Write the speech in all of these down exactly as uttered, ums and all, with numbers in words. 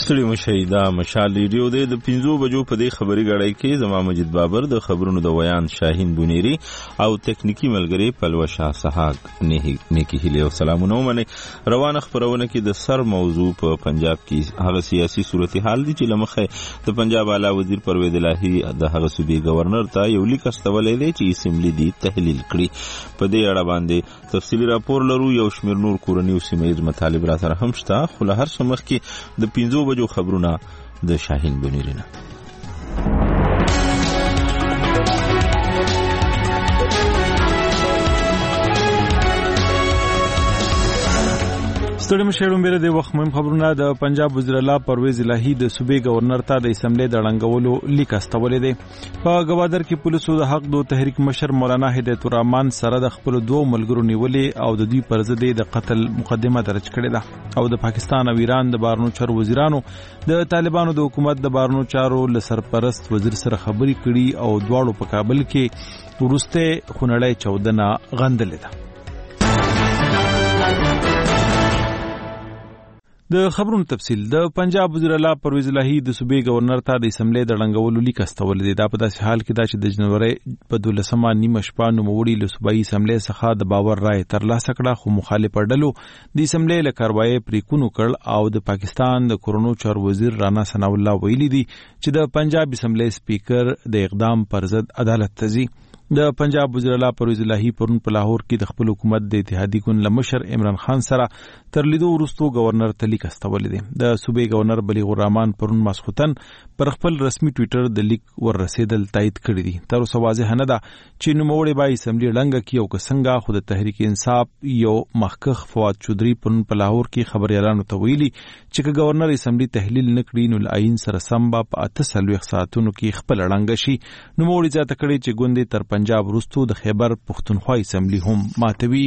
ستړي مشئ دا مشال ریډیو دی د پنځو بجو په دې خبري غړای کې زما مجید بابر د خبرونو د ویان شاهین بونيري او تکنیکی ملګری پلوه شاه سحاق نیکی هیله او سلامونه منه. روانه خبرونه کې د سر موضوع په پنجاب کې هغه سیاسي صورتحال دي چې لمخه د پنجاب اعلی وزیر پرویز الهی د هغه صوبې گورنر ته یو لیک استولې دی چې اسمبلی دی تحلیل کړي. په دې اړه باندې تفصیلی راپور لرو. یو شمیر نور کورنیو سیمایي مطالب را سره هم شته، خو له هر څه مخکې د پنځو بجو خبرونه د شاهین بونيري نه. ستړي مشهورم بیره د وخت مهم خبرونه. د پنجاب وزیر اعلی پرویز الهی د صوبې گورنر ته د اسمبلی د ړنګولو لیک استولې دی. په گوادر کې پولیسو د حق دو تحریک مشر مولانا هدایت الرحمن سره د خپل دوه ملګرو نیولې او د دوی پر ضد د قتل مقدمه درج کړې ده او د پاکستان او ایران د بارنو چارو وزیرانو د طالبانو د حکومت د بارنو چارو له سرپرست وزیر سره خبرې کړي او دواړو په کابل کې ورسته خونړی چودنه غندلې ده. د خبرونو تفصیل. د پنجاب وزیر اعلی پرویز الهی د صوبې گورنر ته د اسمبلی د ړنګولو لیک استول دی. دا په داسې حال کې دا چې د جنوري په دولسمه نیمه شپه نوموړي له صوبایي اسمبلی څخه د باور رای ترلاسه کړه، خو مخالف ډلو د اسمبلی له کاروایی پریکونو کړ او د پاکستان د کورونو چارو وزیر رانا ثناء الله ویلي دي چې د پنجاب اسمبلی سپیکر د اقدام پر ضد عدالت ته ځي. د پنجاب وزیر اعلی پرویز الهی پرون په لاهور کې د خپل حکومت د اتحادی ګوند لمشر عمران خان سره تر لیدو وروسته گورنر ته لیک استولې دي. د صوبې گورنر بلیغ الرحمن پرون ماسختن پر خپل رسمي ټوئیټر د لیک ور رسیدل تایید کړی دي. تر اوسه واضح نه ده چې نوموړی به اسمبلی ړنګه کی او څنګه. خو د تحریک انصاف یو مخکخ فواد چودري پرون په لاهور کې خبريالانو ته ویلي چې گورنر اسمبلی تحلیل نکړي نو لعین سره سم به په اته سلويخ ساعتونو کې خپل ړنګ شي. نوموړی ځاته کړی چې ګوندې تر پنجاب وروسته د خیبر پښتونخوا اسمبلی هم ماتوي.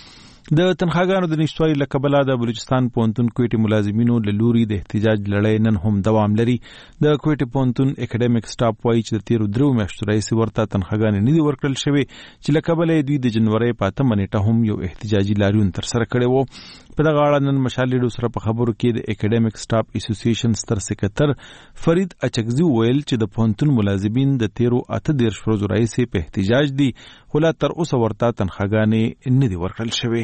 د تنخواګانو د نشټوالي له کبله د بلوچستان پوهنتون کویټې ملازمینو له لوري د احتجاج لړۍ نن هم دوام لري. د کویټې پوهنتون اکیډمیک سټاف وایي چې د تیرو درو میاشتو راهیسې ورته تنخواګانې نه دي ورکړل شوې چې له کبله دوی د جنوري په اتمه نیټه هم یو احتجاجي لاریون ترسره کړی و. په دغه اړه نن مشال ریډیو سره په خبرو کې د اکیډمیک سټاف اسوسییشن ستر سکرټر فرید اچکزي ویل چې د پوهنتون ملازمین د تیرو اته دیرش ورځو راهیسې په احتجاج دي، خو لا تر اوسه ورته تنخواګانې نه دي ورکړل شوې.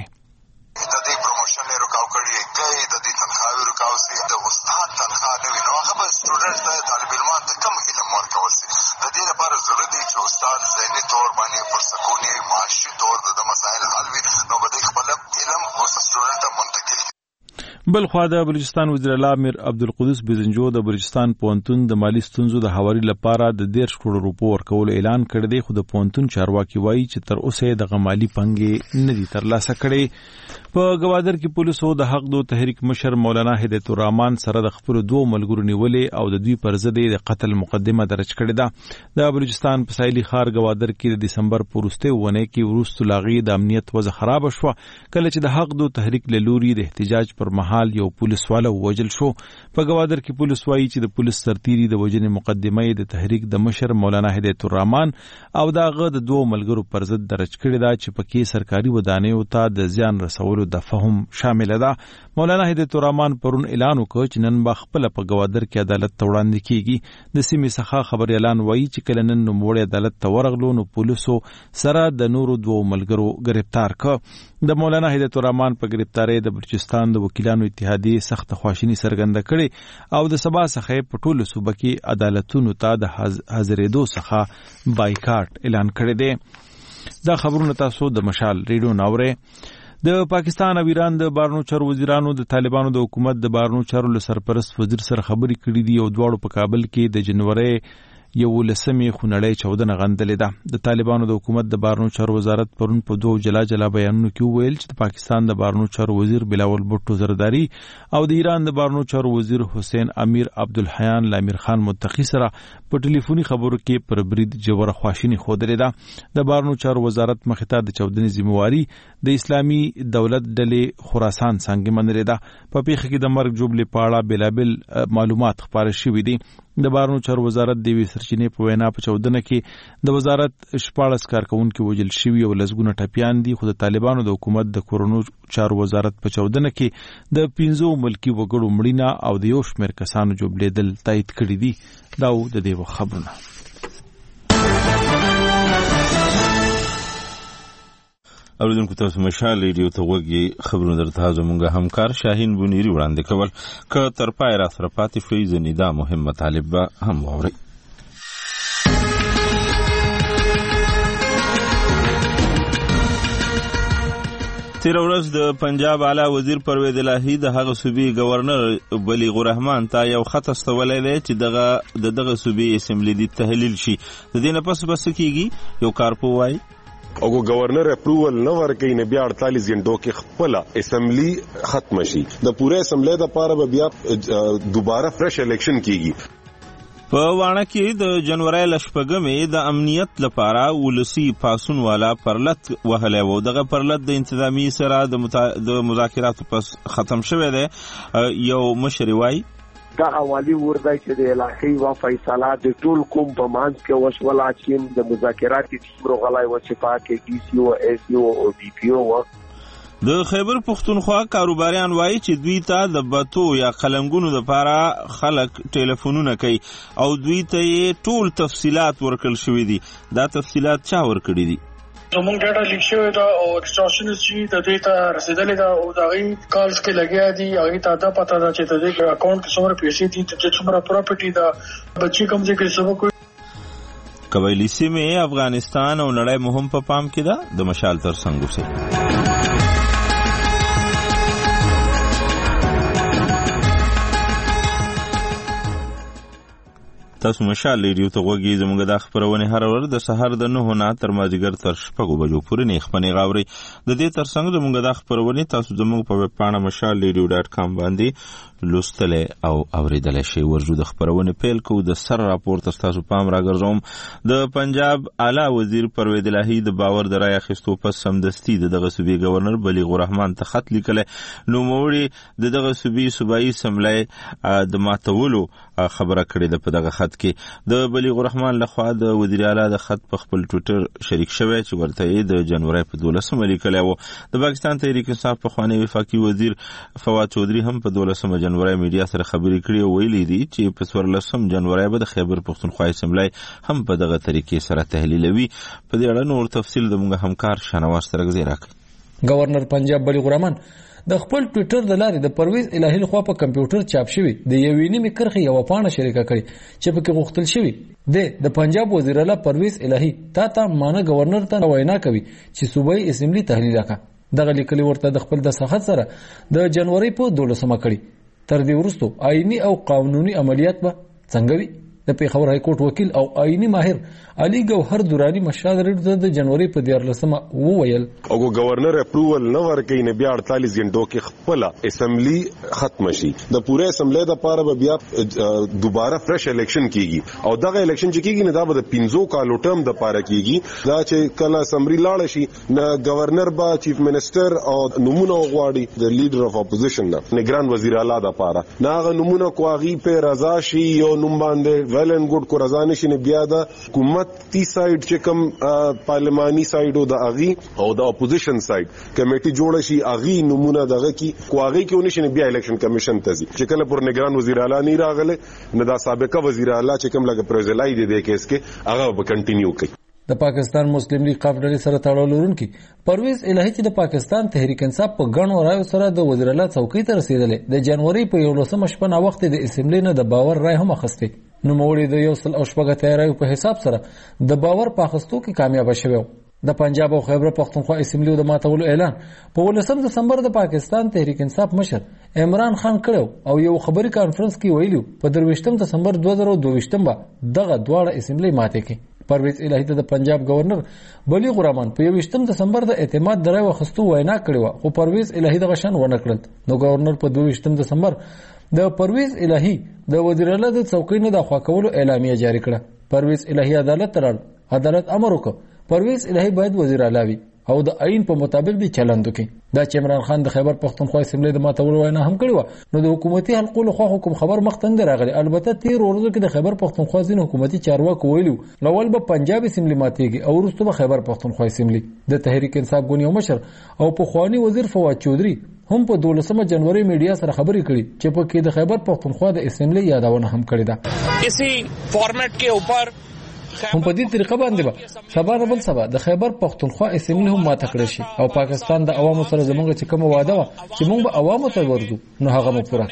د دې پروموشن لرو کاو کړی کای د دې تنخواوی رکاو سي د استاد تنخوا نه وي نو هغه به سټوډنټ ته طالب علمان ته کم علم ورکول سي. د دې لپاره ضروري دی چې استاد ذهني تور باندې فرصتونه معاشي تور د مسایل حل وي نو به خپل علم او سټوډنټ ته منتقل. بل خوا د بلوچستان وزیر اعلی امیر عبدالقدوس بزنجو د بلوچستان پوهنتون د مالی ستونزو د هواري لپاره د ډیر کروڑ روپو ورکولو اعلان کړی دی، خو د پوهنتون چارواکي وایي چې تر اوسه د غمالي پنګې نه دي ترلاسه کړي. په گوادر کې پولیسو د حق دو تحریک مشر مولانا هدایت الرحمن سره د خپل دوه ملګرو نیولې او د دوی پر ضد د قتل مقدمه درج کړې ده. د بلوچستان په ساحلي ښار گوادر کې د دسمبر په وروستۍ ونه کې وروسته لاغي د امنیت وضع خراب شو کله چې د حق دو تحریک له لوري د احتجاج پر مهال یو پولیس والا وژل شو. په گوادر کې پولیس وایي چې د پولیس سرتیري د وژنې مقدمه د تحریک د مشر مولانا هدایت الرحمن او دغه د دوه ملګرو پر ضد درج کړې ده چې پکې سرکاري ودانیو ته د زیان رسولو د فهم شامل ده. مولانا هدایت الرحمن پرون اعلان وکړ چې نن به خپل په گوادر کې عدالت ته وړاندې کیږي. د سیمې څخه خبر اعلان وایي چې کله نن نوموړی عدالت ته ورغلو نو پولیسو سره د نورو دوه ملګرو گرفتار کړ. د مولانا هدایت الرحمن په گرفتاری د بلوچستان د وکیلانو اتحادیه سخت خواشینی څرګنده کړي او د سبا څخه په ټولو صوبه کې عدالتونو ته د حاضرېدو څخه بایکاټ اعلان کړی دی. دا خبرونه تاسو د مشال ریډیو ناوړئ. د پاکستان او ایران د بارنو چارو وزیرانو د طالبانو د حکومت د بارنو چارو له سرپرست وزیر سره خبرې کړې دي او دواړو په کابل کې د جنوري یو لسمې خونړۍ چودنه غندلې ده. د طالبانو د حکومت د بارنو چارو وزارت پرون په دوه جلا جلا بیانونو کې وویل چې د پاکستان د بارنو چارو وزیر بلاول بوټو زرداری او د ایران د بارنو چارو وزیر حسین امیر عبدالحیان لامیر خان متقی سره په ټلیفوني خبرو کې پر برید جوړه خواشینی خوده ده. د بارنو چارو وزارت مخې ته د چودنې ذمہواری د اسلامي دولت ډلې خراسان څنګه منلې ده. په پیښه کې د مرګ جوړلې پاړه بلابل معلومات خبره شوې دي. د بهرنیو چارو وزارت د یوې سرچینې په وینا په چاودنه کې د وزارت شپاړس کارکونکي وژل شوي او لسګونه ټپیان دي، خو د طالبانو د حکومت د کورونو چارو وزارت په چاودنه کې د پنځو ملکي وګړو مړینه او د یو شمېر کسانو ژوبلېدل تایید کړي دي. دا و د دې خبرونه. اوریدونکو تاسو مشال ریډیو ته وګورئ، خبرونه درته زموږ همکار شاهین بونیری وړاندې کول. که تر پای را سره پاتې شئ ځینې دا مهم مطالب به هم واورئ. تیر ورځ د پنجاب اعلی وزیر پرویز الهی د هغه صوبې گورنر بلیغ الرحمن ته یو خط استولی دی چې دغه د دغه صوبې اسمبلی د تحلیل شي. د دې نه پس بس کیږي یو کارپو وایي او گورنر اپروول نه ورکوي نه بیا اړتالیس غنټو کې خپل اسمبلی ختم شي. د پوره اسمبلی د پاره به بیا دوباره فرش الیکشن کیږي. په وانه کې د جنوري لشپږمې د امنیت لپاره ولسی پاسون والا پرلت وهلی و. دغه پرلت د انتظامی سره د متا... مذاکراتو پس ختم شوی دی. یو مشر وایي دا اولی ورده چې د الهي و فیصله د ټول کوم په مانځ کې وشوله چې د مذاکراتي ټیم غلای و چې پاکه ډي سي او اس سي او بي پي او. د خیبر پختونخوا کاروباریان وایي چې دوی ته د بتو یا قلمګونو لپاره خلک ټلیفونونه کوي او دوی ته ټول تفصيلات ورکړل شوې دي. دا تفصيلات چا ورکړي دي؟ زمونږ ډاټا لیک شوی دا او انسټرکشنز چې د دې ته رسیدلې دا او د غي کالز کې لګیا دي. هغه ته دا پته ده چې د دې اکاونټ کې څومره پیسې دي، چې څومره پراپرټي دا بچي کوم ځای کې سبا کوي. قبایلی سیمه افغانستان او نړۍ مهم په پام کې ده. د مشال تر څنګ اوسئ. تاسو مشال ریډیو ته وګورئ. زموږ د خبرونه هر ورځ د سحر د نه نه تر مازیګر تر شپږو بجو پورې نه خپنې غاوري. د دې تر څنګ زموږ د خبرونه تاسو زموږ په ویب پاڼه مشال ریډیو ډاټ کام باندې لوستل او اوریدل شي. ورجو د خبرونه پیل کو. د سر راپورټ تاسو پام راګرځوم. د پنجاب اعلی وزیر پرویز الهی د باور د رای اخیستو پس سمدستي دغه صوبې گورنر بلیغ الرحمن ته خط لیکل. نو موړي دغه صوبې صوبایي سملای د ماتولو خبره کړې ده. په دغه خط کې د بلیغ الرحمن لخوا د وزیر اعلی د خط په خپل ټویټر شریک شوی چې ورته د جنوري په دولسمه لیکلی و. د پاکستان تحریک انصاف پخوانی وفاقي وزیر فواد چودھری هم په دولسمه جنوري میډیا سره خبرې کړې او ویلي دي چې په څوارلسم جنوري به د خیبر پختونخوا اسمبلی هم په دغه طریقې سره تحلیلوي. په دې اړه نور تفصیل زموږ همکار شنواز ترګزی راکړي. گورنر پنجاب بلیغ الرحمن د خپل ټویټر د لارې د پرویز الهی لخوا په کمپیوټر چاپ شوی د یوې نیمې کرښې یو پاڼه شریکه کړي چې پکې غوښتل شوی د د پنجاب وزیر اعلی پرویز الهی تا ته مانه گورنر ته وینا کوي چې صوبایي اسمبلی تحلیل وکړي. دغه لیکلي ورته د خپل د سخت سره د جنوري په دولسمه کړي. تر دې وروسته آئینی او قانوني عملیات به څنګه وي؟ د پیښور های کورټ وکیل او آئینی ماهر علي ګوهر دورانی مشال ریډ د جنوري په دیارلسمه وویل او گورنر اپروول نه ورکوي نه بیا اړتالیس غنټو کې خپل اسمبلی ختم شي. د پوره اسمبلی د پاره به بیا دوباره فرش الیکشن کیږي او دغه الیکشن چې کیږي نه دا به د پنځو کالو ټرم د پاره کیږي. دا چې کله اسمبلی لاړ شي نه گورنر با چیف منسٹر او نمونه غواړي د لیډر اف اپوزیشن نه نگران وزیر اعلی د پاره نه هغه نمونه کوغي په رضا شي یو نوم باندې ویل ان ګډ کو رضا نشي نه بیا د حکومت تی سایډ چې کوم پارلماني سایډ او د اغي او د اپوزیشن سایډ کمیټي جوړ شي اغي نمونه دغه کی کوغي کې ونشي نه بیا الیکشن کمیشن ته ځي چې کله پر نگران وزیر اعلی نه راغله نه دا سابقه وزیر اعلی چې کوم لګ پروزلای دی د کیس کې هغه به کنټینیو کوي. د پاکستان مسلم لیگ قاف ډلې سره تړاو لرونکي پرویز الهی چې د پاکستان تحریک انصاف په غنو رایو سره د وزیر اعلی څوکۍ ته رسیدلې د جنوري په یولسمه شپه نا وخت د اسمبلی نه د باور رای هم اخیسته. نو موړي د یو سل او شپږه تیارایو په حساب سره د باور په اخیستو کې کامیاب شوی. د پنجاب او خیبر پختونخوا اسمبلی د ماتولو اعلان په ولسم دسمبر د پاکستان تحریک انصاف مشر عمران خان کړو او یو خبري کانفرنس کې ویلو په درويشتم دسمبر دوه زره دوه با دغه دواړه اسمبلی ماته کې. پرویز الهی د پنجاب گورنر بلیغ الرحمن په یوشتم دسمبر د اعتماد درای وخستو وینا کړو خو پرویز الهی د غشن ونه کړل. نو گورنر په دوه دسمبر د پرویز الهی د وزیر اعلی د څوکۍ نه د خوا کولو اعلامیه جاری کړه. پرویز الهی عدالت ترړ عدالت امر وکړ پرویز الهی باید وزیر اعلی وي او د عین په مطابق دي چلند وکړي. دا چې عمران خان د خیبر پختونخوا اسمبلی د ماتولو وینا هم کړې و نو د حکومتي حلقو له خوا حکم خبر مختند راغلی. البته تیر ورځو کې د خیبر پختونخوا ځین حکومتي چارواکو ویلو لول به پنجاب اسمبلی ماتېږي او وروسته به خیبر پختونخوا اسمبلی. د تحریک انصاف ګوند یو مشر او په خوانی وزیر فواد چودري هم په دولسمه جنوري میډیا سره خبرې کړي چې په کې د خیبر پختونخوا د اسمبلی یادونه هم کړې ده. اسی فارمیٹ کې اوپر هم په دې طریقه باندې به سبا نه بل سبا د خیبر پختونخوا اسمبلی هم ماته کړی شي او پاکستان د عوامو سره زموږ چې کوم وعده و چې موږ به عوامو ته ورځو نو هغه مو پوره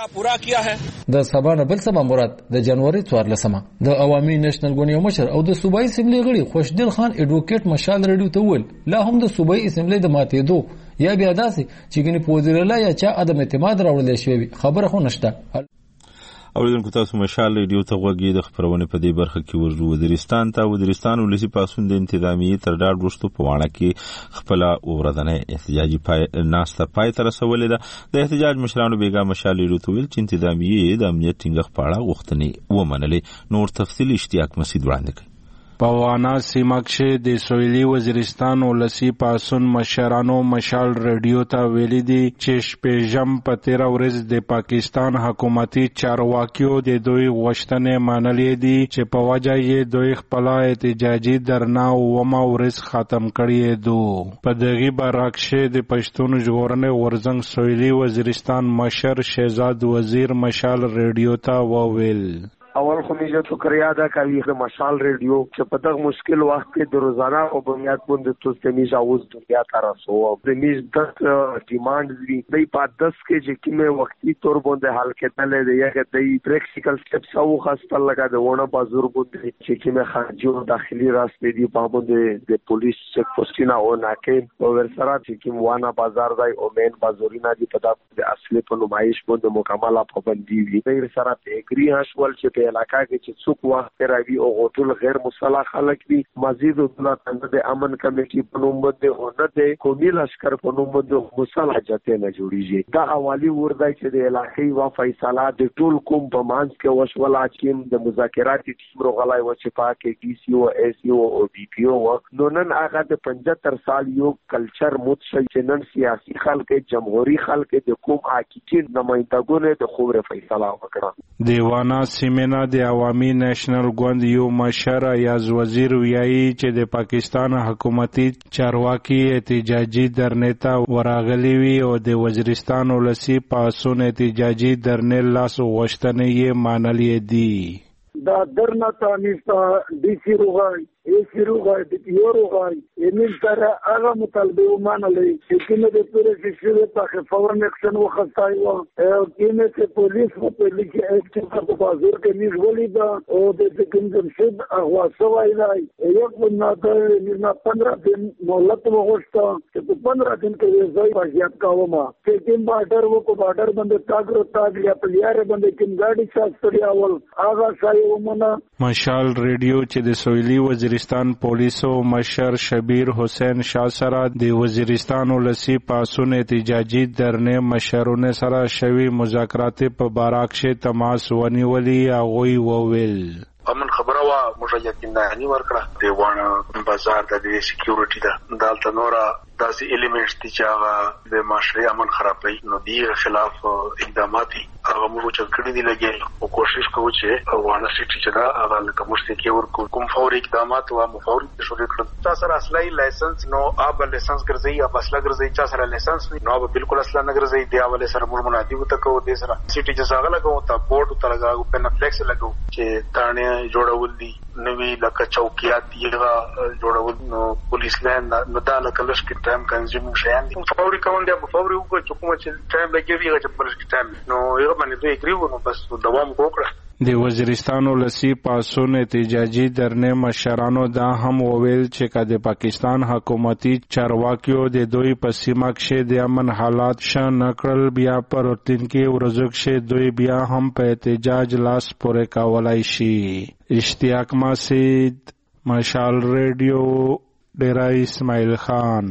کړل. د سبا نه بل سبا مراد د جنوري څوارلسمه د عوامي نېشنل ګوند یو مشر او د صوبایي اسمبلی غړي خوشدل خان اډوکیټ مشال رډیو ته ویل لا هم د صوبایي اسمبلی د ماتېدو یا بیا داسې چې ګنې په وزیر الله یا چا عدم اعتماد راوړل شوی خبره خو نشته. اوریدونکو تاسو مشال ریډیو ته غوږی د خبرونه په دې برخه کې ورجو وزیرستان ته وزیرستان ولسی پاسون د انتظامیه تر ډاډ وروسته په واړه کې خپل ورځنی احتجاجي پای ناسته پای تر رسولې ده. د احتجاج مشرانو بیګا مشال ریډیو ته ویل چې انتظامیه د امنیت ټینګښت په اړه غوښتنې ومنلې. نور تفصیل اشتیاق مسعود وړاندې کوي. پوانا سیمه کې د سویلي وزیرستان ولسی پاسون مشرانو مشال ریډیو ته ویلي دي چې شپږم په تیره ورځ د پاکستان حکومتي چارواکیو د دوی غوښتنې منلې دي چې په وجه یې دوی خپل احتجاجي درنا اومه ورځ ختم کړی دو. په دغه برعکس د پښتون ژغورنې ورزنګ سویلي وزیرستان مشر شهزاد وزیر مشال ریډیو ته وویل. اول خو میجه شکریا ادا کوي د مشال ریډیو چې په دغه مشکل وخت کې د روزانه او بنیاد باندې تاسو ته میجه اوس دنیا ته راسو د میج د ډیماند دی د په دس کې چې کیمه وختي تور باندې حل کېدل دی یا د پریکټیکل سټپس او خاصه لګا د ونه بازور باندې چې کیمه خارجي او داخلي راستې دی په باندې د پولیس چک پوسټینا او ناکې او ورسره چې کیم وانه بازار دی او مین بازورینا دی په د اصلي په نمایش باندې مکمله پابندي وي. د سره پیګری هاشول چې علاقہ کې چې څوک وخت راوي او غوټل غیر مصالح خلک دي مزید دولت د امن کمیټي په نوم باندې هونه د قومي لشکر په نوم باندې مصالح جته نه جوړیږي. دا حوالی ورځي چې د علاقې وا فیصله د ټول کوم په مانس کې وشولا چې د مذاکرات ټیم روغلای و چې پاکه ډي سي او اس یو او بي پی او نو نن هغه د پنځه سال یو کلچر موت شي چې نن سیاسي خلک جمهوریت خلک د کوم حقیقي نمائندګونه د خوره فیصله وکړه. دیوانا سیمه د عوامي نېشنل ګوند یو مشر ایاز وزیر ویایي چې د پاکستان حکومتي چارواکي احتجاجي درنې ته ورغلي وي او د وزیرستان ولسی پاسون احتجاجي درنې لاس غوښتنې یې منلې دي. دا درنه ته نشته ډي سی روغای ایسی روغای د پیو روغای یمن سره هغه مطالبه ومنلې چې کومه د پولیس شروع ته فورن اکشن وخصای و او کومه چې پولیس په لیکه اکټیو په بازار کې نیز ولیدا او د کوم شد هغه سوای نه یو نه د نه پندرہ دن مهلت وغوښته چې په پندرہ دن کې ځای واجب کاوما چې کوم بارډر وو په بارډر باندې تاګرو تاګ یا په یاره باندې کوم ګاډي شاستري اول هغه ځای ومنه. مشال ریډیو چې د سویلي وزیرستان پولیسو مشر شبیر حسین شاه سره د وزیرستان ولسی پاسون احتجاجي درنې مشرونه سره شوی مذاکرات په باراکشه تماس ونیولي هغوی وویل. امن خبره وا موږ یقیني ورکړه دیوانه بازار د سکیورټي دا دالته نورا داسې الیمنټس دي چې هغه د معاشري امن خرابوي نو دی خلاف اقدامات هغه موږ چې کړی دي لګي او کوشش کوو چې وانه سټی چې دا هغه لکه موږ چې ورکو کوم فوري اقدامات او مفوري شروع کړو. تاسو سره اصلي لایسنس نو اب لایسنس ګرځي یا اصله ګرځي چې سره لایسنس نو به بالکل اصله نه ګرځي دی اوله سره موږ منادي وته کوو د سره سټی چې څنګه لګو ته بورډ ته لګاو په نفلیکس لګو چې تانه جوړول دي نوی لکه چوکیات یې جوړول نو پولیس لاین نو دا لکه لشکې ټایم کنزیوم شیان دي فوري کوم دی فوري وګ چې کوم چې ټایم لګي چې په لشکې ټایم نو یو باندې دوی اګریو نو بس دوام وکړه. د وزیرستان ولسی پاسون احتجاجي درنې مشرانو دا هم وویل چې که د پاکستان حکومتي چارواکیو د دوی په سیمه کې د امن حالات ښه نه کړل بیا په راتلونکي ورځو کې دوی بیا هم په احتجاج لاس پورې کولی شي. اشتیاق مسعود مشال ریډیو ډیرا اسماعیل خان.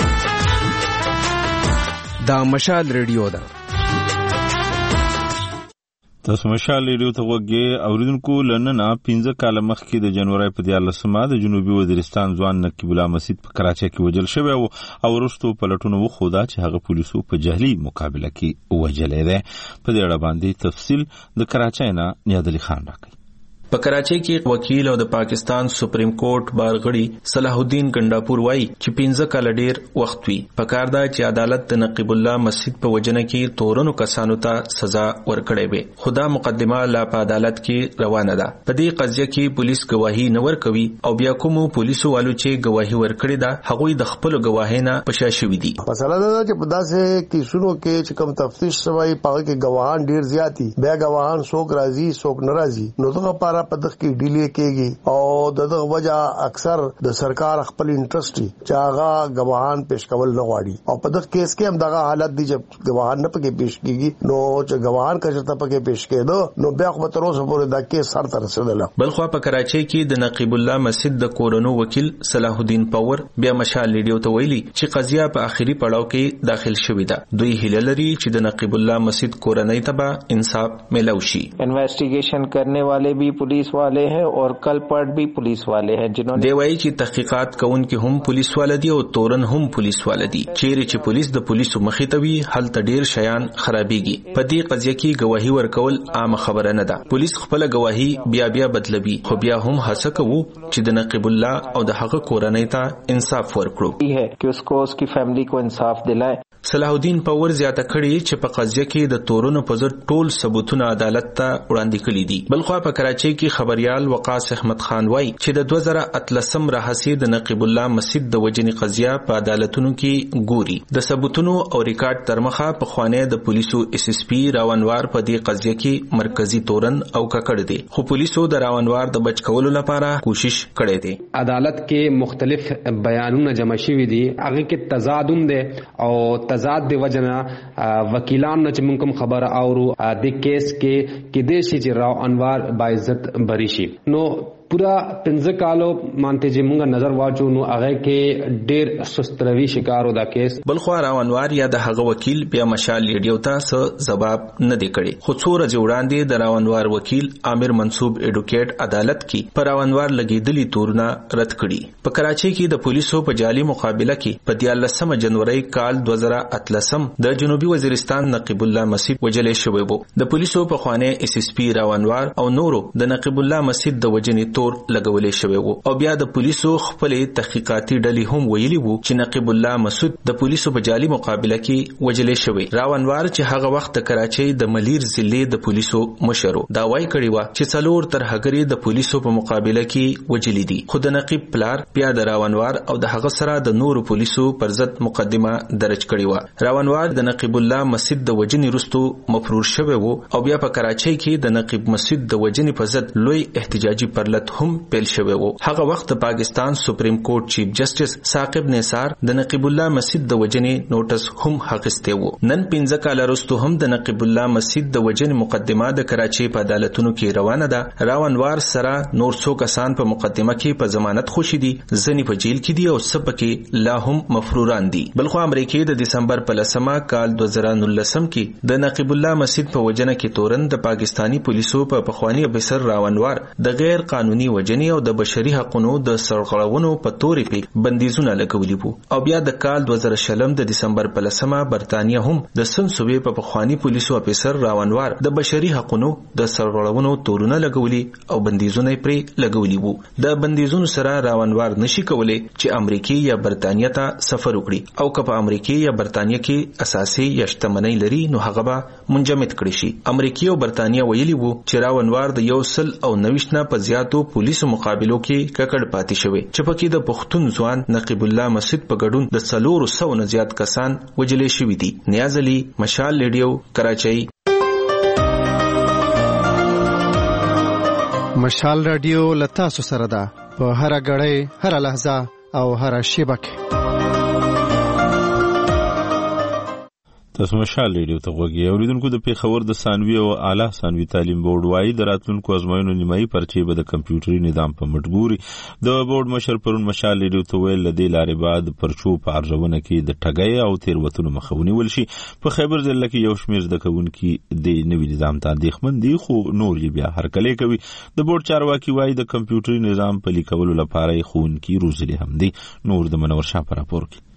دا مشال ریډیو ده. تاسو مشال ریډیو ته وګورئ. اوریدونکو لننه پنځه کاله مخکې د جنوري په دیارلسمه د جنوبي وزیرستان ځوان نقیب الله مسعود په کراچۍ کې وژل شوی او او وروسته پلټونو وښوده چې هغه پولیسو په جهلي مقابله کې وژلی دی. په دې اړه باندې تفصیل د کراچۍ نه نیاد علي خان راکړي. په کراچۍ کې وکیل او د پاکستان سپریم کورټ بارغړي صلاح الدین ګنداپور وایي چې پنځه کاله ډیر وخت وی پکار دا چې عدالت د نقیب الله مسعود په وجنه کې تورنو کسانو ته سزا ورکړې وي. خدا مقدمه لا په عدالت کې روانه ده. په دې قضیه کې پولیس گواهی نه ورکوي او بیا کوم پولیسو والو چې گواهی ورکړي دا هغوی د خپل گواهی نه پشا شوي دي. مسله دا چې په داسې کیسونو کې چې کوم تفتیش شوی په کې گواهان ډیر زیاتی بیا گواهان څوک راځي څوک ناراضي نو دغه په دغه کې ډیلی کېږي او دغه وجہ اکثر د سرکار خپل انټرست چې هغه گواهان پیش کول نه غواړي او په دغه کیس کې هم دغه حالت دی چې گواهان نه پکې پیش کیږي نو چې گواهان کچته پکې پیش کېدو نو بیا خو تر اوسه پورې دا کیس سر ته رسیدله. بلخو په کراچۍ کې د نقیب الله مسعود د کورونو وکیل صلاح الدین پاور بیا مشال ریډیو ته ویلي چې قضیه په آخري پړاو کې داخل شوې ده. دوی هیله لري چې د نقیب الله مسعود کورنۍ ته به انصاف ملو شي. انویسټیګیشن کرنے والے بھی پولیس والے ہیں اور کل پٹ بھی پولیس والے ہیں جنہوں دی وایي چې تحقیقات کوونکي هم پولیس والے دي او تورن هم پولیس والے دي. چیرې چې پولیس د پولیسو مخې ته وي هلته ډیر شیان خرابېږي. په دې قضیه کې گواهی ورکول عام خبره نه ده. پولیس خپل گواهی بیا بیا بدلوي خو بیا هم هڅه کوي چې د نقیب الله او د هغه کورنۍ ته انصاف ورکړو ہے کہ اس کو اس کی فیملی کو انصاف دلائے. صلاح الدین پاور زیاته کړي چې په قضیه کې د تورونو په ضد ټول ثبوتونه عدالت ته وړاندې کړي دي. بلخو په کراچۍ کې خبريال وقاص احمد خان وایي چې د دوه زره اتلسم راهسي د نقیب الله مسعود د وجنې قضیه په عدالتونو کې ګوري. د ثبوتونو او ریکارډ ترمخه په خوانه د پولیسو اس اس پی راونوار په دې قضیه کې مرکزی تورن او ککړ دي خو پولیسو د راونوار د بچ کولو لپاره کوشش کړي دي. عدالت کې مختلف بیانونه جمع شوي دي هغه کې تضادم دي او تضاد دی وجنه وکیلان نه چې موږ خبره اورو د کیس کې کې د شي چې راو انوار باعزت بری شي نو پورا پنځه کالو مانته چې موږ نظر واچو نو هغه کې ډیر سستروي شکارو دا کیس. بلخو راونوار یا د هغه وکیل بیا مشال ریډیو ته څه جواب نه دی کړی خو څو ورځې وړاندې د راونوار وکیل عامر منصوب ایډوکیټ عدالت کې پر راونوار لګیدلی تورونه رد کړي. په کراچۍ کې د پولیسو په جعلي مقابله کې په دیارلسمه جنوري کال دوه زره اتلسم د جنوبي وزیرستان نقیب الله مسعود وجلې شوی وو. د پولیسو په خوانه اس اس پی راونوار او نورو د نقیب الله مسعود د وجنې تور لګولې شوی وو او بیا د پولیسو خپل تحقیقاتي ډلې هم ویلي وو چې نقیب الله مسعود د پولیسو په جعلي مقابله کې وجلې شوی. راونوار چې هغه وخت د کراچۍ د ملیر ضلع د پولیسو مشرو دا وایي کړی و چې څلور تر هغری د پولیسو په مقابله کې وجلې دي خو د نقیب پلار بیا د راونوار او د هغه سره د نورو پولیسو پر ضد مقدمه درج کړی و. راونوار د نقیب الله مسعود د وجنې رستو مفرور شوی وو او بیا په کراچۍ کې د نقیب مسعود د وجنې په ضد لوی احتجاجي پرلط هم پیل شوی وو. هغه وخت د پاکستان سپریم کورټ چیف جسټس ثاقب نثار د نقیب الله مسعود د وجنې نوټس هم حقسته وو. نن پنځه کال وروسته هم د نقیب الله مسعود د وجنې مقدمه د کراچۍ په عدالتونو کې روانه ده. راونوار سره نور څو کسان په مقدمه کې په ضمانت خوشي دي ځنی په جیل کې دي او سپکه لا هم مفروران دي. بلخو امریکای د دسمبر په لسمه کال دوه زره نولسم کې د نقیب الله مسعود په وجنه کې تورن د پاکستانی پولیسو په پخوانی افسر راونوار د غیر قانوني وجنې او د بشري حقوقو د سرغړونو په تورې په بندیزونه لګولي وو او بیا د کال دوه زره شلم د دسمبر په لسمه برتانیا هم د سن صوبې په پخوانی پولیسو افسر راونوار د بشري حقوقو د سرغړونو تورونه لګولي او بندیزونه پرې لګولي وو. د بندیزونو سره راونوار نشي کولای چې امریکای یا برتانیا ته سفر وکړي او که په امریکای یا برتانیا کې اساسي یا شتمنۍ لري نو هغه به منجمد کړي شي. امریکای او برتانیا ویلي وو چې راونوار د یو سل او نوښت نه په زیاتو پولیسو مقابلو کې ککړ پاتې شوی چې پکې د پښتون ځوان نقیب الله مسعود په ګډون د څلورو سو نه زیات کسان وجلې شوي دي. نیاز علي مشال ریډیو کراچۍ. مشال رادیو لتا سو سره ده په هر غړې هر لحظه او هر شیبه کې. تاسو مشال ریډیو ته غوږی اوریدونکو د پیښور د ثانوي او اعلی ثانوي تعلیم بورډ وايي د راتلونکو ازموینو نیمایي پرچې به د کمپیوټري نظام په مټګوري. د بورډ مشر پرون مشال ریډیو ته ویل لدې لارې بعد پرچو په ارزونه کې د ټګۍ او تیروتنو مخه ونیول شي. په خیبر ضلع کې یو شمېر زده کوونکي د نوي نظام ته اندېښمن دي خو نور یې بیا هرکلی کوي. د بورډ چارواکي وايي د کمپیوټري نظام پلي کولو لپاره یې ښوونکي روزلي هم دي. نور د منور شاه په راپور کې.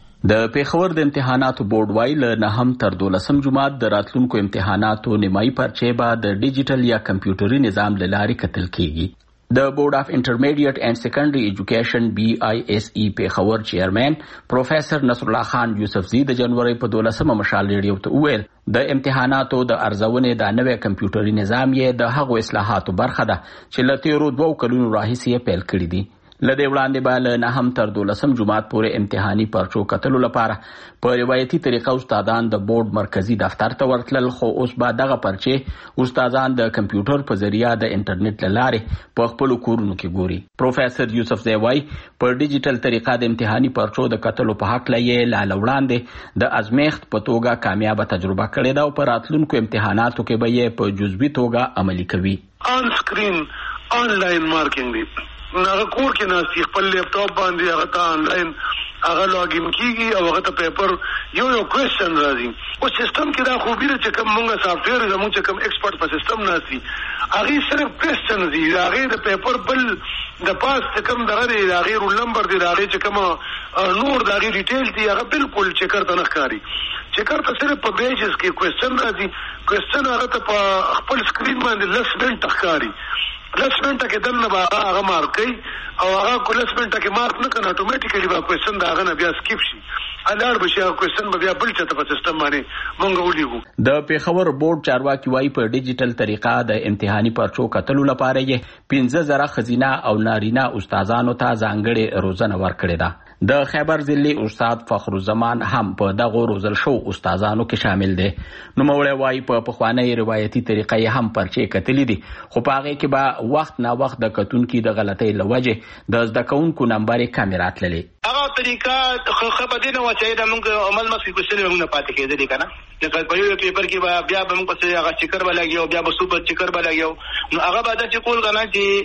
د پیښور د امتحاناتو بورډ وايي له نهم تر دولسم جماعت د راتلونکو امتحاناتو نیمایي پرچې به د ډیجیټل یا کمپیوټري نظام له لارې کتل کیږي. د بورډ اف انټرمیډیټ اینڈ سیکنډري ایجوکیشن بی آی ایس ای پیښور چیرمن پروفیسر نصر الله خان یوسفزي د جنوري په دولسمه مشال ریډیو ته وویل د امتحاناتو د ارزونې د نوې کمپیوټري نظام یې د هغو اصلاحاتو برخه ده چې له تیرو دوو کلونو راهیسې یې پیل کړي دي. لدې وړاندې به له نهم تر دولسم جماعت پورې امتحاني پرچو کتلو لپاره په روایتي طریقه استادان د بورډ مرکزی دفتر ته ورتلل، خو اوس به دغه پرچې استادان د کمپیوټر په ذریعه د انټرنیټ له لارې په خپلو کورونو کې ګوري. پروفیسر یوسفزی وایي په ډیجیټل طریقه د امتحاني پرچو د کتلو په هکله یې لا له وړاندې د ازمیښت په توګه کامیابه تجربه کړې ده او په راتلونکو امتحاناتو کې به یې په جزوي توګه عملي کوي. آن سکرین آنلاین مارکینګ دی، هغه کور کې ناسي خپل لیپټاپ باندې هغه ته آنلاین هغه لاګین کیږي او هغه ته پیپر یو یو کوېسچن راځي. او سیستم کې دا خوبي ده چې کوم موږ سافټویر زموږ چې کوم ایکسپرټ په سیستم ناسي هغه صرف کوېسچن دي، هغه د پیپر بل د پاس چې کوم دغه دی هغه رول نمبر دی، هغه چې کوم نور د هغه ډیټیل دی هغه بالکل چیکر ته نه ښکاري. چیکر ته صرف په پیجز کې کوېسچن راځي، کوېسچن هغه ته په خپل سکرین باندې لس منټه ښکاري. لس منټه کې دننه به هغه مارک کوي او هغه کو لس منټه کې مارک نه کړي اتوماتیکلی به کوېسچن د هغه نه بیا سکیپ شي، الاړ به شي هغه کوېسچن به بیا بل چاته په سیستم باندې مونږ ولیږو. د پیښور بورډ چارواکي وایي په ډیجیټل طریقه د امتحاني پرچو کتلو لپاره یې پنځه زره ښځینه او نارینه استادانو ته ځانګړې روزنه ورکړې ده. د خیبر ضلعي استاد فخرالزمان هم په دغو روزل شو استادانو کې شامل دی. نوموړی وایي په پخوانۍ روایتي طریقه یې هم پرچې کتلې دي، خو په هغې کې به وخت نا وخت د کتونکي د غلطۍ له وجې د زده کوونکو نمبرې کمې راتللې. هغه طریقه ښه په دې نه وه چې د موږ عمل مخکې کوېسچنې به موږ نه پاتې کېدلې که نه، لکه په یو پیپر کې به بیا به موږ پسې هغه چکر به لګي او بیا به سوپر چکر به لګي، نو هغه به داسې کول که نه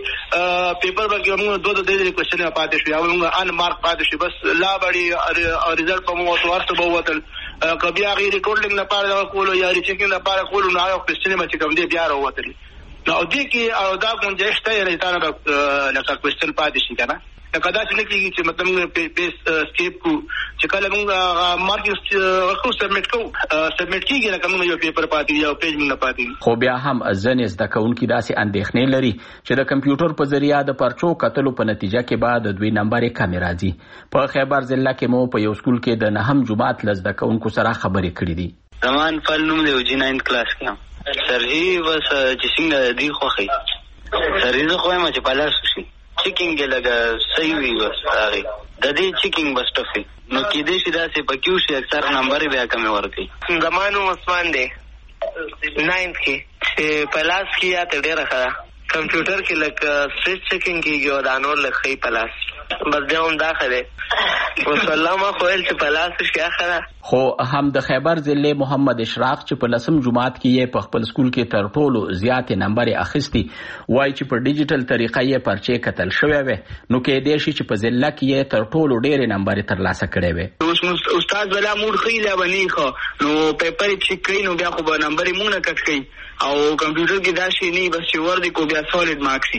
چې پیپر به کې موږ دوه درې کوېسچنې به پاتې شوي او موږ ان مارک پاتې شي، بس لا بړي ریزلټ به مو ورته ورته به ووتل. که بیا هغې ریکارډینګ لپاره دغه کولو یا ریچیکینګ لپاره کولو نو هغه کوېسچنې به چې کوم دی بیا راووتلې. نو او دې کې او دا ګنجایش شته یعنې تا نه به لکه کوېسچن پاتې شي که نه، لکه داسې نه کېږي چې مطلب موږ پیس سکیپ کړو چې کله موږ مارکینګ کوو سبمیټ کوو سبمیټ کېږي لکه موږ یو پیپر پاتې وي او پیج موږ نه پاتې وي. خو بیا هم ځینې زده کوونکي داسې اندېښنې لري چې د کمپیوټر په ذریعه د پرچو کتلو په نتیجه کې به د دوی نمبرې کمې راځي. په خیبر ضلع کې مو په یو سکول کې د نهم جماعت له زده کوونکو سره خبرې کړې دي. زمان فل نوم دی جی ناین کلاس کې یم سرجي بس چې څنګه دی خوښي سرجي زه خو یم چې په لاس شي چیکینګ لګه صحیح وي بس هغې د دې چیکینګ بس ټفي نو کېدای شي داسې په کیو شي اکثر نمبرې بیا کمې ورکوي. زما نوم عثمان دی ناینت کې چې په لاس کې یا ته ډېره ښه ده، کمپیوټر کې لکه سټریټ چیکینګ کېږي او دا نور لږ ښه په لاس بس بیا هم دا ښه دی. وسلام خو ویل چې په لاس شي ښه ده. خو هم د خیبر ضلع محمد اشراق چې په لسم جماعت کې یې په خپل سکول کې تر ټولو زیاتې نمبرې اخیستي وایي چې په ډیجیټل طریقه یې پرچې کتل شوی وی نو کېدای شي چې په ضلع کې یې تر ټولو ډېرې نمبرې ترلاسه کړې وی. اوس استاد بلا موډ ښي لا به نه ښه نو پیپر یې چیک کوي نو بیا خو به نمبرې موږ نه کټ کوي او کمپیوټر کې دا شی نه بس چې ور دي کو بیا سالډ مارکس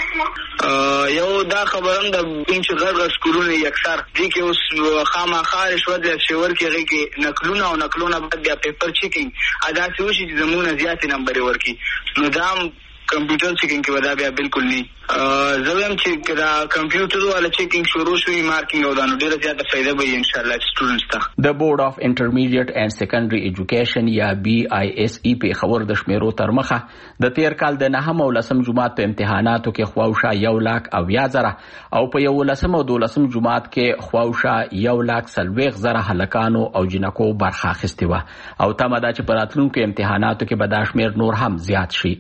وي. یو دا خبرم د کوم چې غږ غږ سکولونه یې اکثر دې کې اوس خامخا رشوت چې ور کې هغې کې نقلونه او نقلونه بعد بیا پیپر چیکینګ ادا څه وشي چې زموږ نه زیاتې نمبرې ورکړي نو دا هم کمپیوټر چیکینګ کې ودا بیا بالکل نه. زه وایم چې دا کمپیوټر والا چیکینګ شروع شوي مارکینګ او دا نو ډېره زیاته فایده به وي انشاءالله سټوډنټس ته. د بورډ اف انټرمیډیټ اینډ سیکنډري ایجوکیشن یا بی آی ایس ای پیښور د شمیرو تر مخه د تیر کال د نهم او لسم جماعت په امتحاناتو کې خواوشا یو لاک اویا زره او په یولسم او دولسم جماعت کې خواوشا یو لاک څلوېښت زره هلکانو او جنکو برخه اخیستې وه او تمه ده چې په راتلونکو امتحاناتو کې به دا شمیر نور هم زیات شي.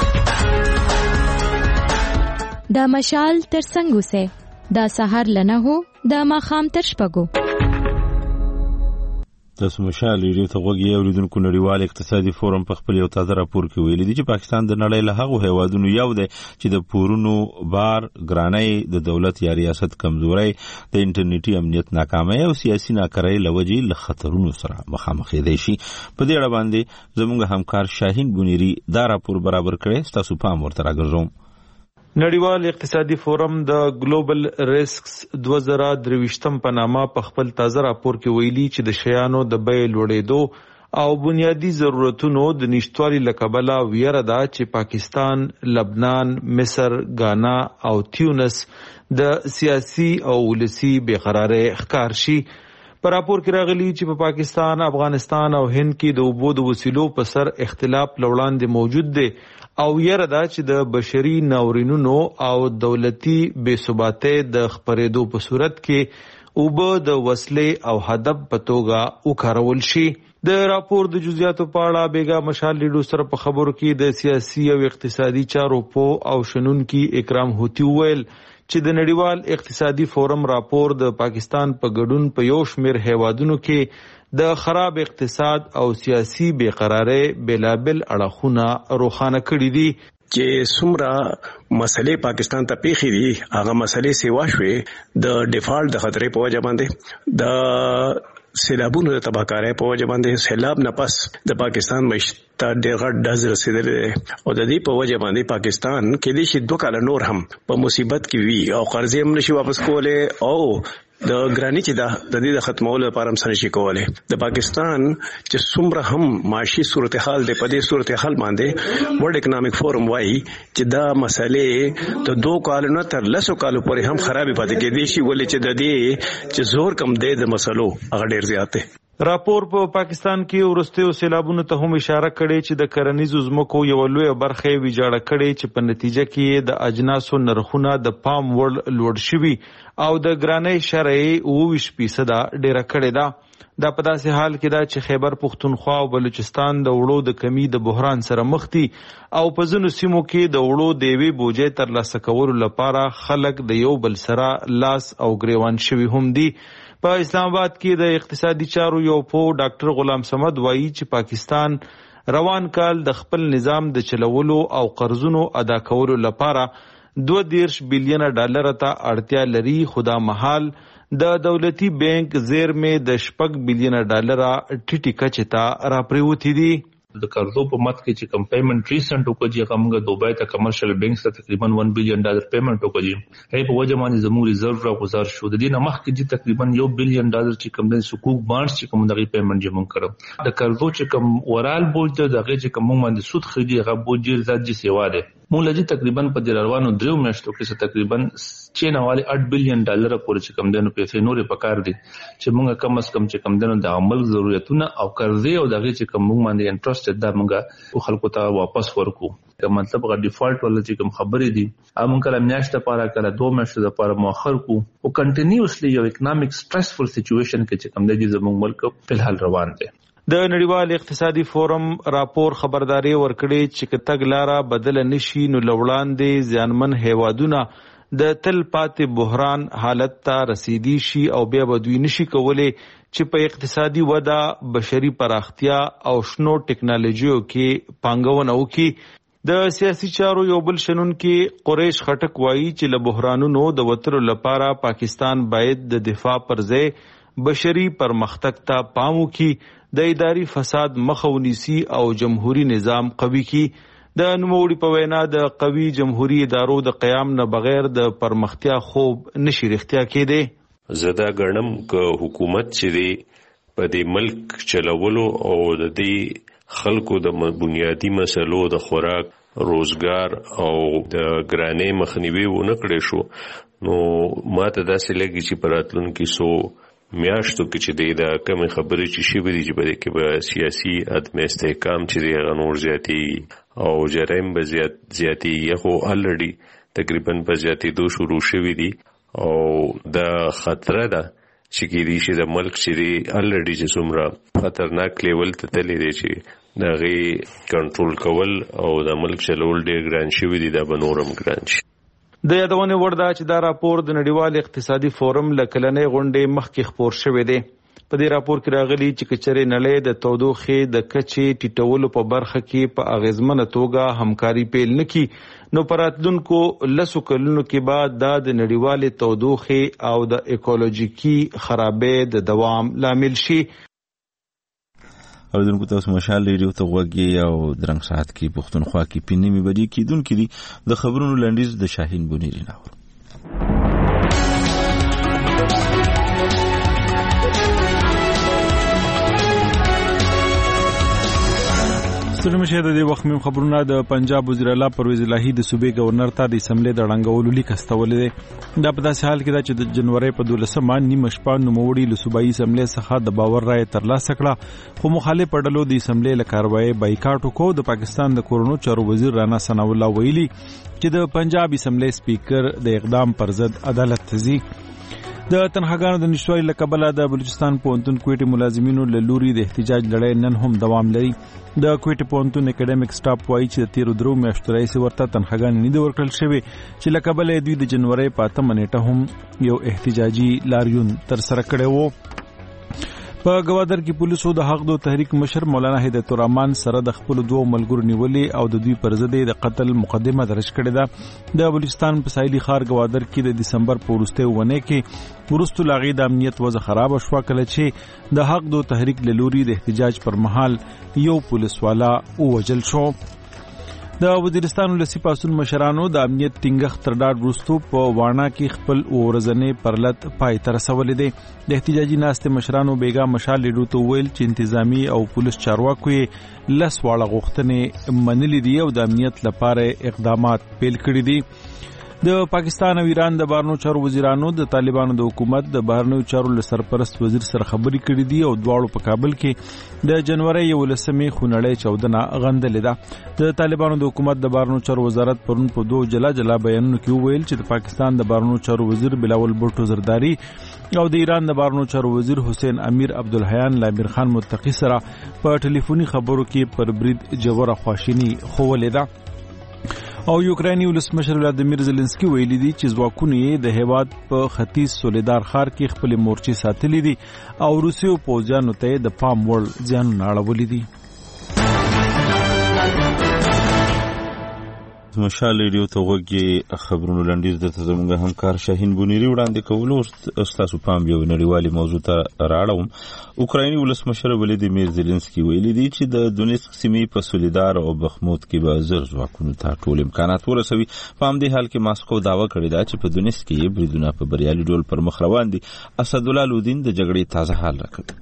دا مشال تر څنګه سه دا سحر لنه هو دا ماخام تر شپګو. تاسو مشال ریډیو ته غوږی اوریدونکو نړیوال اقتصادي فورم په خپل یو تازه راپور کې ویلي دی چې پاکستان د نړۍ له هغو هیوادونو یو دی چې د پورونو بار ګرانۍ د دولت یا ریاست کمزوري د انټرنیټي امنیت ناکامۍ او سیاسي ناکرۍ له وجې له خطرونو سره مخامخ دی شي. په دې اړه باندې زموږ همکار شاهین بونیری دا راپور برابر کړی، تاسو پام ورته راګرځوم. نړیوال اقتصادي فورم د ګلوبل ریسکس دوه زره درویشتم په نامه په خپل تازه راپور کې ویلي چې د شیانو د بیې لوړېدو او بنیادی ضرورتونو د نشټوالي له کبله ویره ده چې پاکستان، لبنان، مصر، غانا او تیونس د سیاسي او ولسي بېقرارۍ ښکار شي. په راپور کې راغلي چې په پاکستان، افغانستان او هند کې د اوبو د وسیلو په سر اختلاف لوړاندې موجود دی او یره دا چې د بشري ناورینونو او دولتي بې ثباتۍ د خپرېدو په صورت کې اوبه د وسلې او هدف په توګه وکارول شي. د راپور د جزئیاتو په اړه بیګا مشال لیډو سره په خبرو کې د سیاسي او اقتصادي چارو په او شنونکي اکرام هوتی ویل چې د نړیوال اقتصادي فورم راپور د پاکستان په ګډون په یو شمېر هیوادونو کې د خراب اقتصاد او سیاسي بېقرارۍ بېلابېل اړخونه روښانه کړي دي. چې څومره مسلې پاکستان ته پیښې دي هغه مسلې سیوا شوې د ډیفالټ د خطرې په وجه باندې، د سیلابونو د تباہکارۍ په وجه باندې، سیلاب نه پس د پاکستان معیشت ته ډېر غټ ډز رسېدلی دی او د دې په وجه باندې پاکستان کېدای شي دوه کاله نور هم په مصیبت کې وي او قرضې هم نشي واپس کولی او د ګرانی چې دا د دې د ختمولو لپاره هم سره شي کولی. د پاکستان چې څومره هم معاشي صورتحال دی په دې صورتحال باندې ورلد اکنامک فورم وایي چې دا مسلې د دوه کالو نه تر لسو کالو پورې هم خرابې پاتې کېدای شي ولې چې د دې چې زور کم دی د مسلو هغه ډېر زیات دی. راپور په پا پاکستان کې وروستیو سیلابونو ته هم اشاره کړې چې د کرنیزو ځمکو یو لویه برخه یې ویجاړه کړې چې په نتیجه کې د اجناسو نرخونه د پام وړ لوړ شوي او د ګرانۍ شرح یې اوه ویشت فیصده ډېره کړې ده. دا په داسې حال کې ده چې خیبر پښتونخوا او بلوچستان د وړو د کمی د بحران سره مخ دي او په ځینو سیمو کې د وړو د یوې بوجۍ ترلاسه کولو لپاره خلک د یو بل سره لاس او ګریوان شوي هم دي. په اسلام آباد کې د اقتصادي چارو یو پو ډاکټر غلام صمد وایي چې پاکستان روان کال د خپل نظام د چلولو او قرضونو ادا کولو لپاره دوه دېرش بیلیونه ډالر ته اړتیا لري، خو دا مهال د دولتي بانک زیرمې د شپږ بیلیونه ډالره ټیټې کچې ته راپریوتې دي. د قرضو په مت کې چې کم پیمنٹ ریسنت وکړي چې هغه دوبۍ ته کمرشل بانک ته تقریبا یک بلین ډالر پیمنٹ وکړي، هي په وجه باندې زموږ ریزرو را گزار شو. د دې نه مخکې چې تقریبا یک بلین ډالر چې کم د سکوک بانډز چې کوم دغه پیمنٹ جمع کړو، د قرضو چې کم ورال بوج د دغه چې کوم باندې سود خري هغه بوج ډیر زیات جي سیوا ده. مونږ لږ تقریبا په دې روانو درو میاشتو کې تقریبا چې نواله اټ بلین ډالر پورې چې کم دنو پیسې نورې پکار دي چې مونږ کم از کم چې کم دنو د عمل ضرورتونه او قرضې او دغه چې کم مونږ باندې انټرست ده مونږ خلکو ته واپس ورکو. که مطلب غا ډیفالت ولا چې کوم خبرې دي امون کله میاشت لپاره کله دوه میاشتې لپاره مؤخر کو او کنټینیوسلی یو اکونومیک سټریسفل سچويشن کې چې کوم د زموږ ملک په حال روان دي. د نړیوال اقتصادي فورم راپور خبرداري ورکړي چې تګ لاره بدل نشي نو لوړاندې ځانمن هیوادونه د تل پاتې بحران حالت ته رسیدي شي او بیا به دوی نشي کولی چې په اقتصادي وده، بشري پراختیا او شنو ټکنالوژیو کې پانګونه وکړي. د سیاسي چارو یو بل شنونکي قریش خټک وایي چې له بحرانونو د وتلو لپاره پاکستان باید د دفاع پر ځای بشري پرمختګ ته پام وکړي، د اداري فساد مخه ونیسي او جمهوریت نظام قوي کړي. د نوموړي په وینا د قوي جمهوریت ادارو د قیام نه بغیر د پرمختیا خوب نشي رښتیا کېدی. زدا ګڼم که حکومت چې دی په دې ملک چلولو او د دې خلکو د بنیادی مسلو د خوراک، روزګار او د ګرانۍ مخنیوي ونه کړی شو، نو ماته داسې لګي چې په راتلونکي سو میاشتو کې چې د کمې خبرې چې شوي دي چې په دې کې به سیاسي عدم استحکام چې دی هغه نور زیاتېږي او جرایم به زیات زیاتېږي، خو الریډي تقریبا په زیاتېدو شروع شوي دي او دا خطره ده چې کېدای شي د ملک چې دی الریډي چې څومره خطرناک لیول ته تللی دی چې د هغې کنټرول کول او د ملک چلول ډېر ګران شوي دي، دا به نور هم ګران شي. د یادونې وړ ده چې دا راپور د نړیوال اقتصادي فورم له کلنۍ غونډې مخکې خپور شوی دی. په دې راپور کې راغلي چې کچره نړۍ د تودوخې د کچې ټیټولو په برخه کې په اغیزمنه توګه همکاري پیل نکړي نو پر راتلونکو لسو کلونو کې بعد د نړیوالې تودوخې او د ایکولوژیکي خرابې د دوام لامل شي. او دونکو تاسو مشال ریډیو ته غوږی او درنګ ساعت کې پښتونخوا کې پینې مې بډې کیدونکې دي د خبرونو لنډیز د شاهین بونیری ناول. ستړي مشه د دې وخت مې خبرونه د پنجاب وزیر اعلی پرویز الهی د صوبې گورنر ته د اسمبلی د ړنګولو لیک استولې ده. دا په داسې حال کې ده چې د جنوري په دولسمه نیمه شپه نوموړي له صوبایي اسمبلی څخه د باور رایې ترلاسه کړه خو مخالف ډلو د اسمبلی له کاروایي بایکاټ وکړ. د پاکستان د کورونو چارو وزیر رانا ثناء الله ویلي چې د پنجاب اسمبلی سپیکر د اقدام پر ضد عدالت ته ځي. د تنخواګانو د نشټوالي له کبله د بلوچستان پوهنتون کویټې ملازمینو له لوري د احتجاج لړۍ نن هم دوام لري. د کویټې پوهنتون اکیډمیک سټاف وایي چې د تیرو درو میاشتو راهیسې ورته تنخواګانې نه دي ورکړل شوې چې له کبله دوی د جنورۍ په اتمه نیټه هم یو احتجاجي لاریون ترسره کړی و. په گوادر کې پولیسو د حق دو تحریک مشر مولانا هدایت الرحمن سره د خپل دوه ملګرو نیولې او د دوی پر ضد د قتل مقدمه درج کړې ده. د بلوچستان په ساحلي ښار گوادر کې د دسمبر په وروستۍ ونه کې وروستو لاغې د امنیت وضع خراب شوه کله چې د حق دو تحریک له لوري د احتجاج پر مهال یو پولیس والا ووژل شو. د وزیرستان ولسی پاسون مشرانو د امنیت ټینګښت تر ډاډ وروسته په واڼه کې خپل ورځنې پرلط پای ته رسولې دي. د احتجاجي ناستې مشرانو بیګا مشال لیډو ته ویل چې انتظامی او پولیس چارواکو یې لس واړه غوښتنې منلې دي او د امنیت لپاره اقدامات پیل کړي دي. د پاکستان او ایران د بهرنیو چارو وزیرانو د طالبانو د حکومت د بهرنیو چارو له سرپرست وزیر سره خبرې کړې دي او دواړو په کابل کې د جنوري یولسمې خونړۍ چودنه غندلې ده. د طالبانو د حکومت د بهرنیو چارو وزارت پرون په دوه جلا جلا بیانونو کې وویل چې د پاکستان د بهرنیو چارو وزیر بلاول بوټو زرداری او د ایران د بهرنیو چارو وزیر حسین امیر عبدالحیان لامیر خان متقی سره په ټلیفوني خبرو کې پر برید جوړه خواشینی خوولې ده. او یوکراني ولسمشر ولادیمیر زيلنسکي ویلي دي چې ځواکونه یې د هیواد په ختیځ سولیدار ښار کې خپل مورچې ساتلې دي او روسیو پوځیانو ته د پام وړ ځانونه اړولي دي. مشال ریډیو ته غوږی خبرونو لنډیز د زموږ همکار شاهین بونیری وړاندې کولو استاسو پام یو نړیوالي موضوع ته راړوم. اوکرایني ولسمشر ولادیمیر زيلنسکي ویلي دي چې د دونیسک سیمې په سولیدار او بخموت کې به زر ځواکونو ته ټول امکانات ورسوي. په همدې حال کې ماسکو دعوه کړې ده چې په دونیسک کې بریدونه په بریالي ډول پر مخ روان دي. اسدالله لودین د جګړې تازه حال راکړي.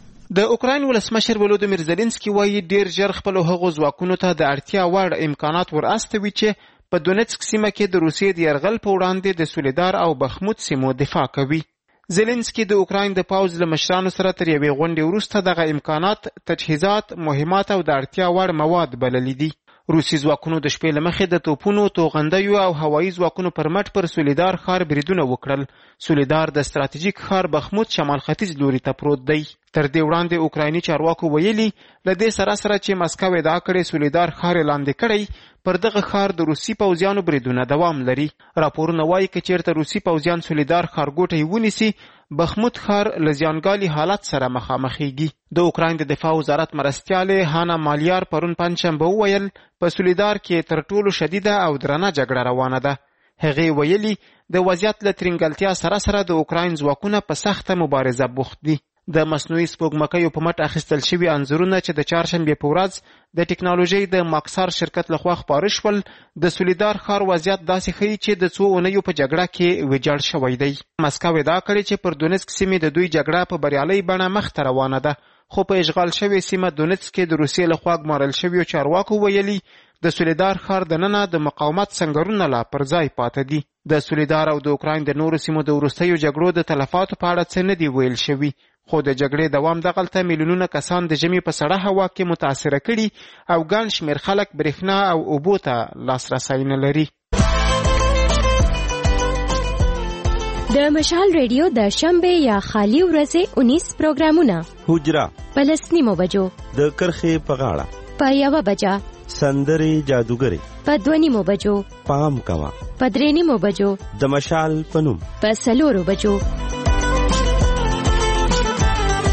د اوکراین ولسمشر ولودیمیر زيلنسکي وایي ډیر ژر خپل هغو ځواکونو ته د اړتیا وړ امکانات ور استوي چې په دونیسک سیمه کې د روسیې د یرغل په وړاندې د سولیدار او بخموت سیمو دفاع کوي. زيلنسکي د اوکراین د پوځ له مشرانو سره تر یوې غونډې وروسته دغه امکانات، تجهیزات، مهمات او د اړتیا وړ مواد بللي دي. روسي ځواکونو د شپې له مخې د توپونو، توغندیو او هوایي ځواکونو پر مټ پر سولیدار ښار بریدونه وکړل. سولیدار د ستراتیژیک ښار بخموت شمال ختیځ لوري ته پروت دی. تر دې وړاندې اوکرایني چارواکو ویلي له دې سره سره چې مسکو ادعا کړې سولیدار ښار لاندې کړی، پر دغه ښار د روسي پوځیانو بریدونه دوام لري. راپورونه وایي که چیرته روسي پوځیان سولیدار ښارګوټی ونیسي، بخموت ښار له زیانګالي حالت سره مخامخېږي. د اوکراین د دفاع وزارت مرستیالې هانا مالیار پرون پنجشنبه وویل په سولیدار کې تر ټولو شدیده او درنه جګړه روانه ده. هغې ویلي د وضعیت له ترنګلتیا سره سره د اوکراین ځواکونه په سخته مبارزه بوخت دي. د مصنوعي سپوږمکیو په مټ اخیستل شوي انځورونه چې د چهارشنبې په ورځ د ټکنالوژۍ د ماکسار شرکت لخوا خپاره شول، د سولیدار ښار وضعیت داسې ښیي چې د څو اونیو په جګړه کې ویجاړ شوی دی. مسکو ادعا کړې چې پر دونیسک سیمې د دوی جګړه په بریالۍ بڼه مخته روانه ده، خو په اشغال شوې سیمه دونیسک کې د روسیې لخوا ګمارل شویو چارواکو ویلي د سولیدار ښار دننه د مقاومت سنګرونه لا پر ځای پاته دي. د سولیدار او د اوکراین د نورو سیمو د وروستیو جګړو د تلفاتو په اړه څه نه دي ویل شوي، خو د جګړې دوام دغلته میلیونونه کسان د ژمي په سړه هوا کې متاثره کړي او ګڼ شمېر خلک برېښنا او اوبو ته لاسرسی نه لري. د مشال ریډیو د شنبې یا خالی ورځې اونیس پروګرامونه: حجره په لس نیمو بجو، د کرښې په غاړه په یوه بجه، سندرې جادوګرې په دوه نیمو بجو، پام کوه په درې نیمو بجو، د مشال په نوم په څلورو بجو.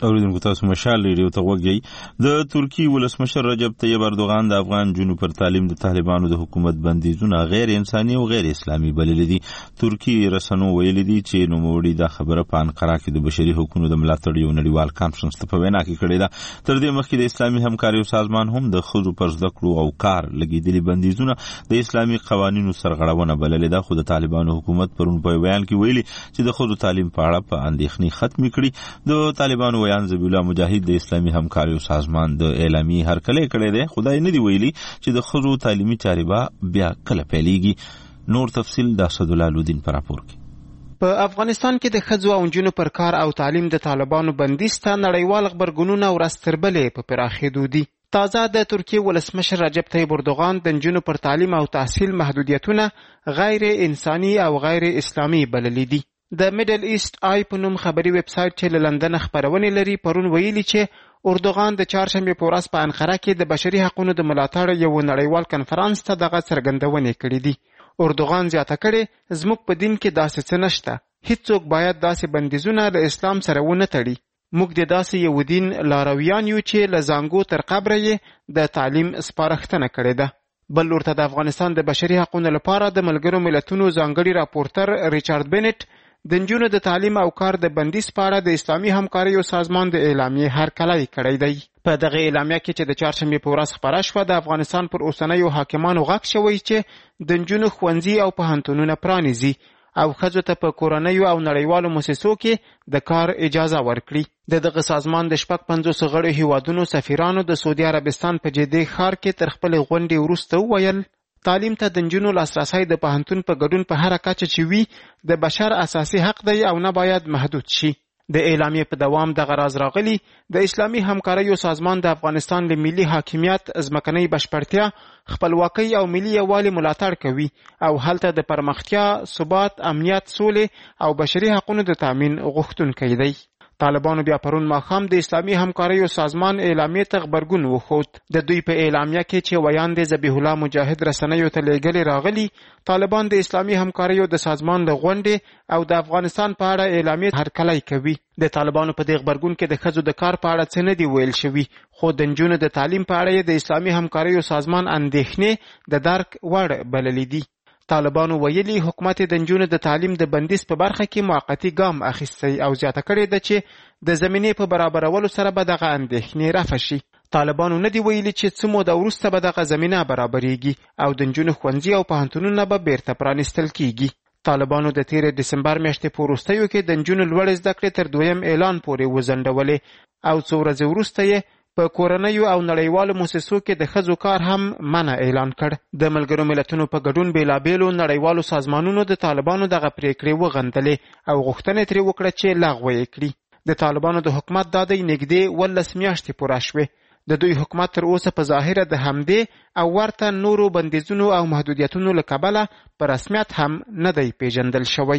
اوریدونکو تاسو مشال ریډیو ته وګورئ. د ترکی ولسمشر رجب طیب اردوغان د افغان جنوب پر تعلیم د طالبانو د حکومت بندیزونه غیر انساني او غیر اسلامي بللي دي. ترکی رسنو ویلي دي چې نوموړي دا خبره په انقره کې د بشري حقوقو د ملاتړ یو نړیوال کانفرنس ته په وینا کې کړې ده. تر دې مخکې د اسلامي همکارۍ سازمان هم د ښځو پر زده کړو او کار لګېدلي بندیزونه د اسلامي قوانینو سرغړونه بللې ده. خو د طالبانو حکومت پرون په بیان کې ویلي چې د ښځو تعلیم په اړه په اندېښنې ختمې کړي. د طالبانو ویان ذبیح الله مجاهد د اسلامي همکاریو سازمان د اعلامیې هرکلی کړی دی. خدای نه دی ویلي چې د ښځو تعلیمي چارې به بیا کله پیلېږي. نور تفصیل د اسدالله لودین په راپور کې. په افغانستان کې د ښځو او نجونو پر کار او تعلیم د طالبانو بندیز ته نړیوال غبرګونونه ورځ تر بلې په پراخېدو دي. تازه د ترکیې ولسمشر رجب طیب اردوغان د نجونو پر تعلیم او تحصیل محدودیتونه غیر انساني او غیر اسلامي بللي دي. د میډل ایست آی په نوم خبري ویب سایټ چې له لندن خبرونه لري پرون ویلي چې اردوغان د چهارشنبې په ورځ په انقره کې د بشري حقوقو د ملاتړ یو نړیوال کنفرانس ته دغه څرګندونې کړې دي. اردوغان زیاته کړې زموږ په دین کې داسې څه نشته. هیڅوک باید داسې بندیزونه له اسلام سره ونه تړي. موږ د داسې یو دین لارویان یو چې له زانګو تر قبره یې د تعلیم سپارښتنه کړې ده. بل لورته د افغانستان د بشري حقوقو لپاره د ملګرو ملتونو ځانګړي راپورټر ریچارډ بینټ د نجونو د تعلیم او کار د بندیز په اړه د اسلامي همکاریو سازمان د اعلامیې هرکلی کړی دی. په دغه اعلامیه کې چې د چهارشنبې په ورځ خپره شوه د افغانستان پر اوسنیو حاکمانو غږ شوی چې د نجونو ښوونځي او پوهنتونونه پرانیزي او ښځو ته په کورنیو او نړیوالو مؤسسو کې د کار اجازه ورکړي. د دغه سازمان د شپږ پنځوس غړو هیوادونو سفیرانو د سعودي عربستان په جدې ښار کې تر خپلې غونډې وروسته وویل تعلیم ته د نجونو لاسرسی د پوهنتون په ګډون په هره کچه چې وي د بشر اساسي حق دی او نه باید محدود شي. د اعلامیې په دوام دغه راز راغلی د اسلامي همکاریو سازمان د افغانستان له ملي حاکمیت ځمکنۍ بشپړتیا خپلواکۍ او ملي یووالي ملاتړ کوي او هلته د پرمختیا ثبات امنیت سولې او بشري حقوقو د تامین غوښتونکی دی. طالبانو بیا پرون ماښام د اسلامي همکاریو سازمان اعلامیې ته غبرګون وښود. د دوی په اعلامیه کې چې ویان د ذبیح الله مجاهد رسنیو ته لیږلې راغلي طالبان د اسلامي همکاریو د سازمان له غونډې او د افغانستان په اړه اعلامیې هرکلی کوي. د طالبانو په دې غبرګون کې د ښځو د کار په اړه څه نه دي ویل شوي خو د نجونو د تعلیم په اړه د اسلامي همکاریو سازمان اندېښنې د درک وړ بللي دي. طالبانو ویلي حکومت د نجونو د تعلیم د بندیز په برخه کې موقتی ګام اخیستی او زیاته کړې ده چې د زمینې په برابرولو سره به دغه اندېښنې رفع شي. طالبانو نه دی ویلي چې څه موده وروسته به دغه زمینه برابریږي او د نجونو ښوونځي او پوهنتونونه به بیرته پرانیستل کیږي. طالبانو د تیرې ډسمبر میاشتې په وروستیو کې د نجونو لوړې زده کړې تر دویم اعلان پورې وځنډولې او څو ورځې وروسته یې په کورنیو او نړیوالو مؤسسو کې د ښځو کار هم منع اعلان کړ. د ملګرو ملتونو په ګډون بېلابېلو نړیوالو سازمانونو د طالبانو دغه پریکړې وغندلې او غوښتنې ترې وکړه چې لغوه یې کړي. د طالبانو د حکومت دا دی نږدې ولس میاشتې پوره شوې. د دوی حکومت تر اوسه په ظاهره د همدې او ورته نورو بندیزونو او محدودیتونو له کبله په رسمیت هم نه دی پیژندل شوی.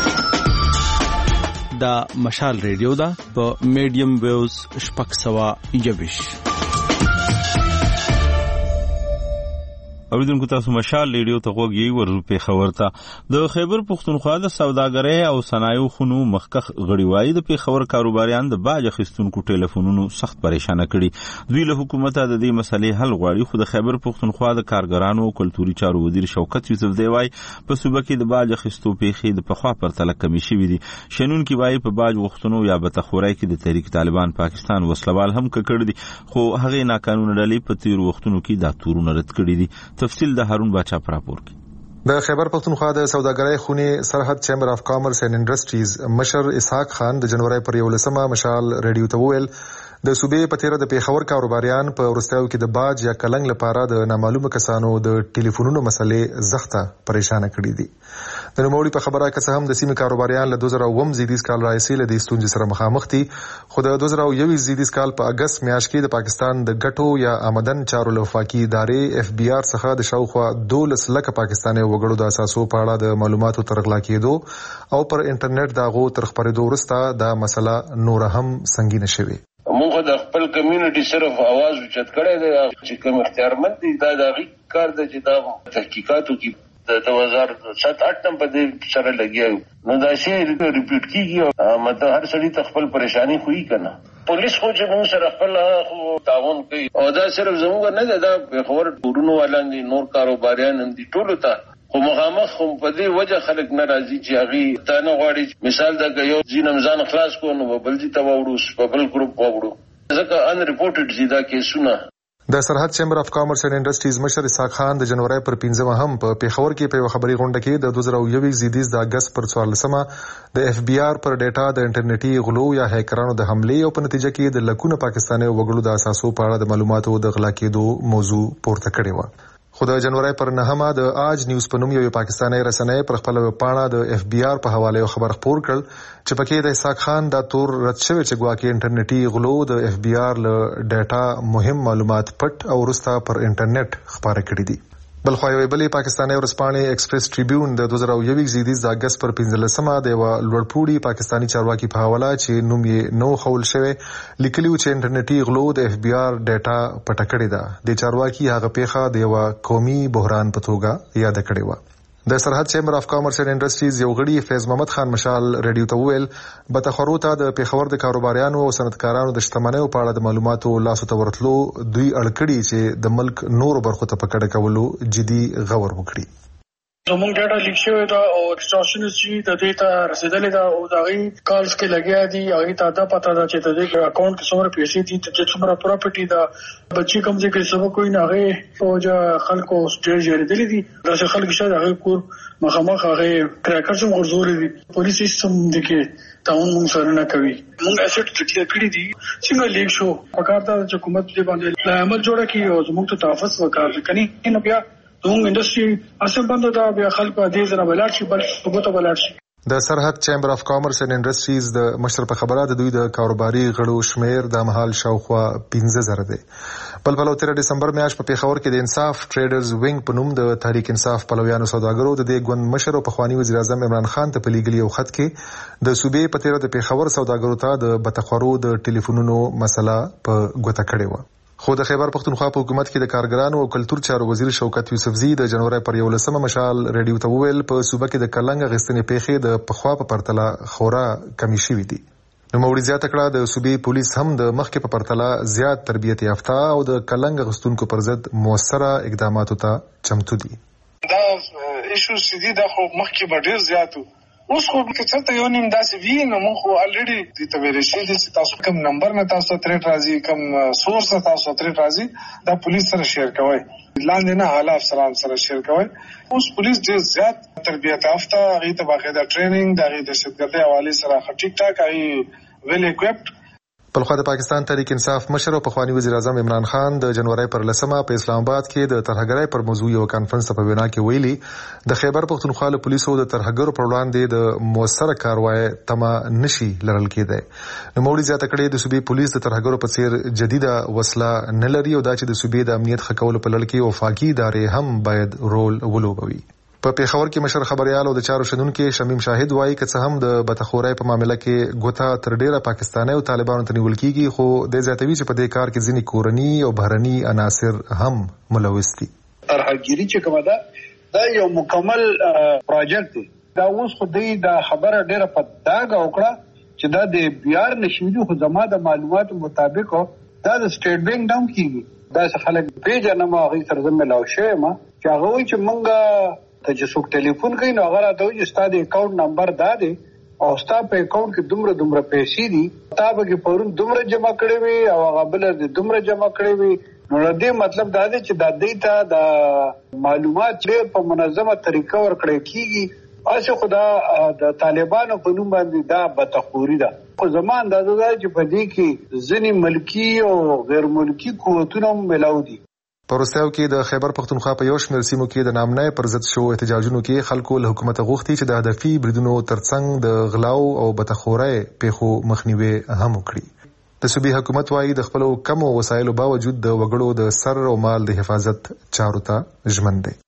دا مشال ریډیو ده په میډیم ویوز شپږ سوه یویش. اوریدونکو تاسو مشال ریډیو ته غوږ یې ورپې خبر ته. د خیبر پښتونخوا د سوداګرۍ او صنایعو خونو مخکخ غړي وایي د پیښور کاروباریان د باج اخیستونکو ټلیفونونو سخت پریشانه کړي. دوی له حکومته د دې مسلې حل غواړي خو د خیبر پښتونخوا د کارګرانو او کلتوري چارو وزیر شوکت یوسف دی وایي په صوبه کې د باج اخیستو پیښې د پخوا پرتله کمې شوي دي. شنونکي وایي په باج غوښتنو یا بتخورۍ کې د تحریک طالبان پاکستان وسلوال هم ککړ دي خو هغې ناقانونه ډلې په تیرو وختونو کې دا تورونه رد کړي دي. تفصیل د هارون باچا پر راپور کې. د خیبر پښتونخوا د سوداګرۍ خونې سرحد چیمبر اف کامرس اینڈ انډستریز مشر اسحاق خان د جنوري پر یولسمه مشال ریډیو ته وویل د صوبې په تیره د پیښور کاروباریان په ورستیاو کې د باج یا کلنګ لپاره د نامعلومه کسانو د ټلیفونونو مسلې زخته پریشانه کړي دي. د نوموړي په خبره که څه هم د سیمې کاروباریان له دوه زره اووم زیږدیز کال راهیسې له دې ستونزې سره مخامخ دي خو د دوه زره یو زیږدیز کال په اګست میاشت کې د پاکستان د ګټو یا آمدن چارو له وفاقي ادارې اف بي آر څخه د شاوخوا دولس لکه پاکستاني وګړو د اساسو په اړه د معلوماتو ترغلا کېدو او پر انټرنیټ د هغو تر خپرېدو وروسته دا مسله نور هم سنګینه شوې. موږ د خپل کمیونټي صرف आवाज اوچت کړی دی چې کوم اختیارمند دي دا د هغې کار دی چې دا تحقیقاتو کې د دوه هزار سات اټ نم په دې سره لګیا یو نو دا شی ریپیټ کېږي مطلب هر سړي ته خپل پریشاني خوي که نه پولیس خو چې موږ سره خپل تعاون کوي او دا صرف زموږ نه ده، دا خبر ورونو ولندي نور کاروباریان هم دي ټولو ته، خو مخامخ هم په دې وجه خلک ناراضي چې هغه تا نه غواړي مثال دا یو ځین رمضان خلاص کو نو بل دي ته وړو په بل ګروپ وړو ځکه ان ریپورټډ زیاده کیسونه. د سرحد چیمبر اف کامرس اینڈ انډسټریز مشر اسحاق خان د جنوري پر پنځمه هم په پیښور کې په خبري غونډه کې د دوه زره یو زیدیز د اگست پر څوارلسمه د اف بي آر پر ډیټا د انټرنیټي غلو یا هیکرانو د حمله او په نتیجه کې د لکونو پاکستاني وګړو د اساسو په اړه د معلوماتو د غلا کېدو موضوع پورته کړې و. خو د جنوري پر نهمه د آج نیوز په نوم یو پاکستاني رسنۍ پر خپل پاڼه د اف بي آر په حواله خبر خپور کړ چې پکې د اسحاق خان د تور رد شوی چې ګواکې انټرنیټي غلو د اف بي آر له ډیټا مهم معلومات پټ او رستا پر انټرنیټ خبره کړې دي. بل خو یو بلی پاکستاني ورسپانې ایکسپریس ټریبیون د دوه زره یو زیدیز د اگست پر پنځلسمه د لوړپوړي پاکستاني چارواکي په حواله چې نوم یې نو خول شوی لیکلیو چې انټرنیټي غلو د اف بي آر ډیټا پټ کړې ده. د چارواکي هغه پیښه د یو قومي بحران په توګه یاد کړې و. د سرحد چیمبر اف کامرس اینڈ انډسټریز یو غړي فیض محمد خان مشال ریډیو ته ویل بتخرو ته د پیښور د کاروباریانو او صنعتکارانو د شتمنیو په اړه د معلوماتو لاسو ته ورتلو دوی اړکړي چې د ملک نور برخو ته پکړه کولو جدي غور وکړي. زموږ ډاټا لیک شوی دا او ایکسټورشنز چې د دې ته رسیدلې دا او دا غي کالز کې لګیا دي هغه ته دا پتا ده چې د دې اکاونټ کې څومره پیسې دي چې څومره پراپرټي دا بچي کوم ځای کې سبا کوئی نه هغه فوجا خلکو سټیج لري دي دا خلک شاید هغه کور مخامخ هغه کراکر څوم ورزوري دي پولیس سیستم دغه تاون موږ سره نه کوي. موږ اسټ ټریټ کړی دي څنګه لیک شو پکار دا چې حکومت دې باندې عمل جوړه کړي او زموږ ته تحفظ وکړي کني نه بیا موږ انډستری اسم بند دا بیا خلک دې زره بلار شي بل ثبوت بلار شي. د سرحد چیمبر اف کامرس اینڈ انډسټریز د مشر په خبره د دوی د کاروباري غړو شمیر د مهال شاوخوا پنځه زره دی. بل بل تر دسمبر میاشت په پیښور کې د انصاف ټریډرز وینګ په نوم د تحریک انصاف پلویانو سوداګرو د دې ګوند مشر او پخوانی وزیر اعظم عمران خان ته په لیګلی او خط کې د صوبې په تیر د پیښور سوداګرو ته د بتخورو د ټلیفونونو مسله په ګوته کړې و. خو د خیبر پختونخوا په حکومت کې د کارګرانو او کلتور چارو وزیر شوکت یوسفزي د جنوري پر یولسمه مشال ریډیو ته ویل په صوبه کې د کلنګ غستنې پیښې د پخوا په پرتله خورا کمی شوې دي. نو موري زیاته کړه د صوبې پولیس هم د مخکې په پرتله زیات تربیت یافته او د کلنګ غستونکو پر ضد موثره اقداماتو ته چمتو دي. دا ایشو سیدی د خو مخکې به ډیر زیاتو اوس خو که څه ته یو نیم داسې وی نو موږ خو الریډي د تبرې شي چې تاسو کوم نمبر نه تاسو ترې راځي کوم سورس تاسو ترې راځي دا پولیس سره شیر کوئ لاندې نه اعلی افسران سره شیر کوئ. اوس پولیس ډیر زیات تربیت یافته هغه ته باقاعده ټریننګ د هغه د شدت حواله سره ټیک ټاک هغه ویل اکوپډ. په خو د پاکستان تحریک انصاف مشر او پخوانی وزیر اعظم عمران خان د جنوري پر لسمه په اسلام آباد کې د ترهګرۍ پر موضوع یو کانفرنس په وینا کې ویلي د خیبر پختونخوا له پولیسو د ترهګرو پر وړاندې د موثره کاروای تمه نشي لرل کېده. نو موري زیاته کړې د صوبې پولیس د ترهګرو په څیر جديده وسله نه لري او دا چې د صوبې د امنیت خکولو په لړ کې وفاقي ادارې هم باید رول ولوبوي. په پیښور کې مشر خبريال او د چارو شنونکو شمیم شاهد وایي چې هم د بتخورای په معاملې کې ګوتا تر ډیره پاکستاني او طالبانو ته نیول کیږي خو د زیاتوي چې په دې کار کې ځینې کورني او بهرني عناصر هم ملوث دي. ترهګری چې کومه ده دا یو مکمل پروژیکټ دی. دا اوس خو د خبره ډیره په داګه وکړه چې دا د بیار نشوي خو زما د معلوماتو مطابق دا د سټیټ بانک ډاون کیږي دا څه خلک پیژنه ما غي سره زموږ لاو شوی ما چې هغه وایي چې مونږه ته چې څوک ټلیفون کوي نو هغه راته وایي چې ستا د اکاونټ نمبر دا دی او ستا په اکاونټ کې دومره دومره پیسې دي تا به کې پرون دومره جمع کړې وي او هغه بل د دومره جمع کړې وي. نو دې مطلب دا دی چې دا دیتا د معلومات ډېر په منظمه طریقه ورکړی کیږي. اصل خدا د طالبانو په نوم باندې دا بتخوري ده. خو زما اندازه ده چې په دې کې ځینې ملکی او غیر ملکی قوتونه هم ملاو دي. په وروستیو کې د خیبر پختونخوا په یو شمېر سیمو کې د نامنۍ پر ضد شو احتجاجونو کې خلکو له حکومت غوښتي چې د هدفي بریدونو ترڅنګ د غلاو او بتخورۍ پیښو مخنیوي هم وکړي. د صوبې حکومت وايي د خپلو کمو وسایلو باوجود د وګړو د سر او مال د حفاظت چارو ته ژمن دی.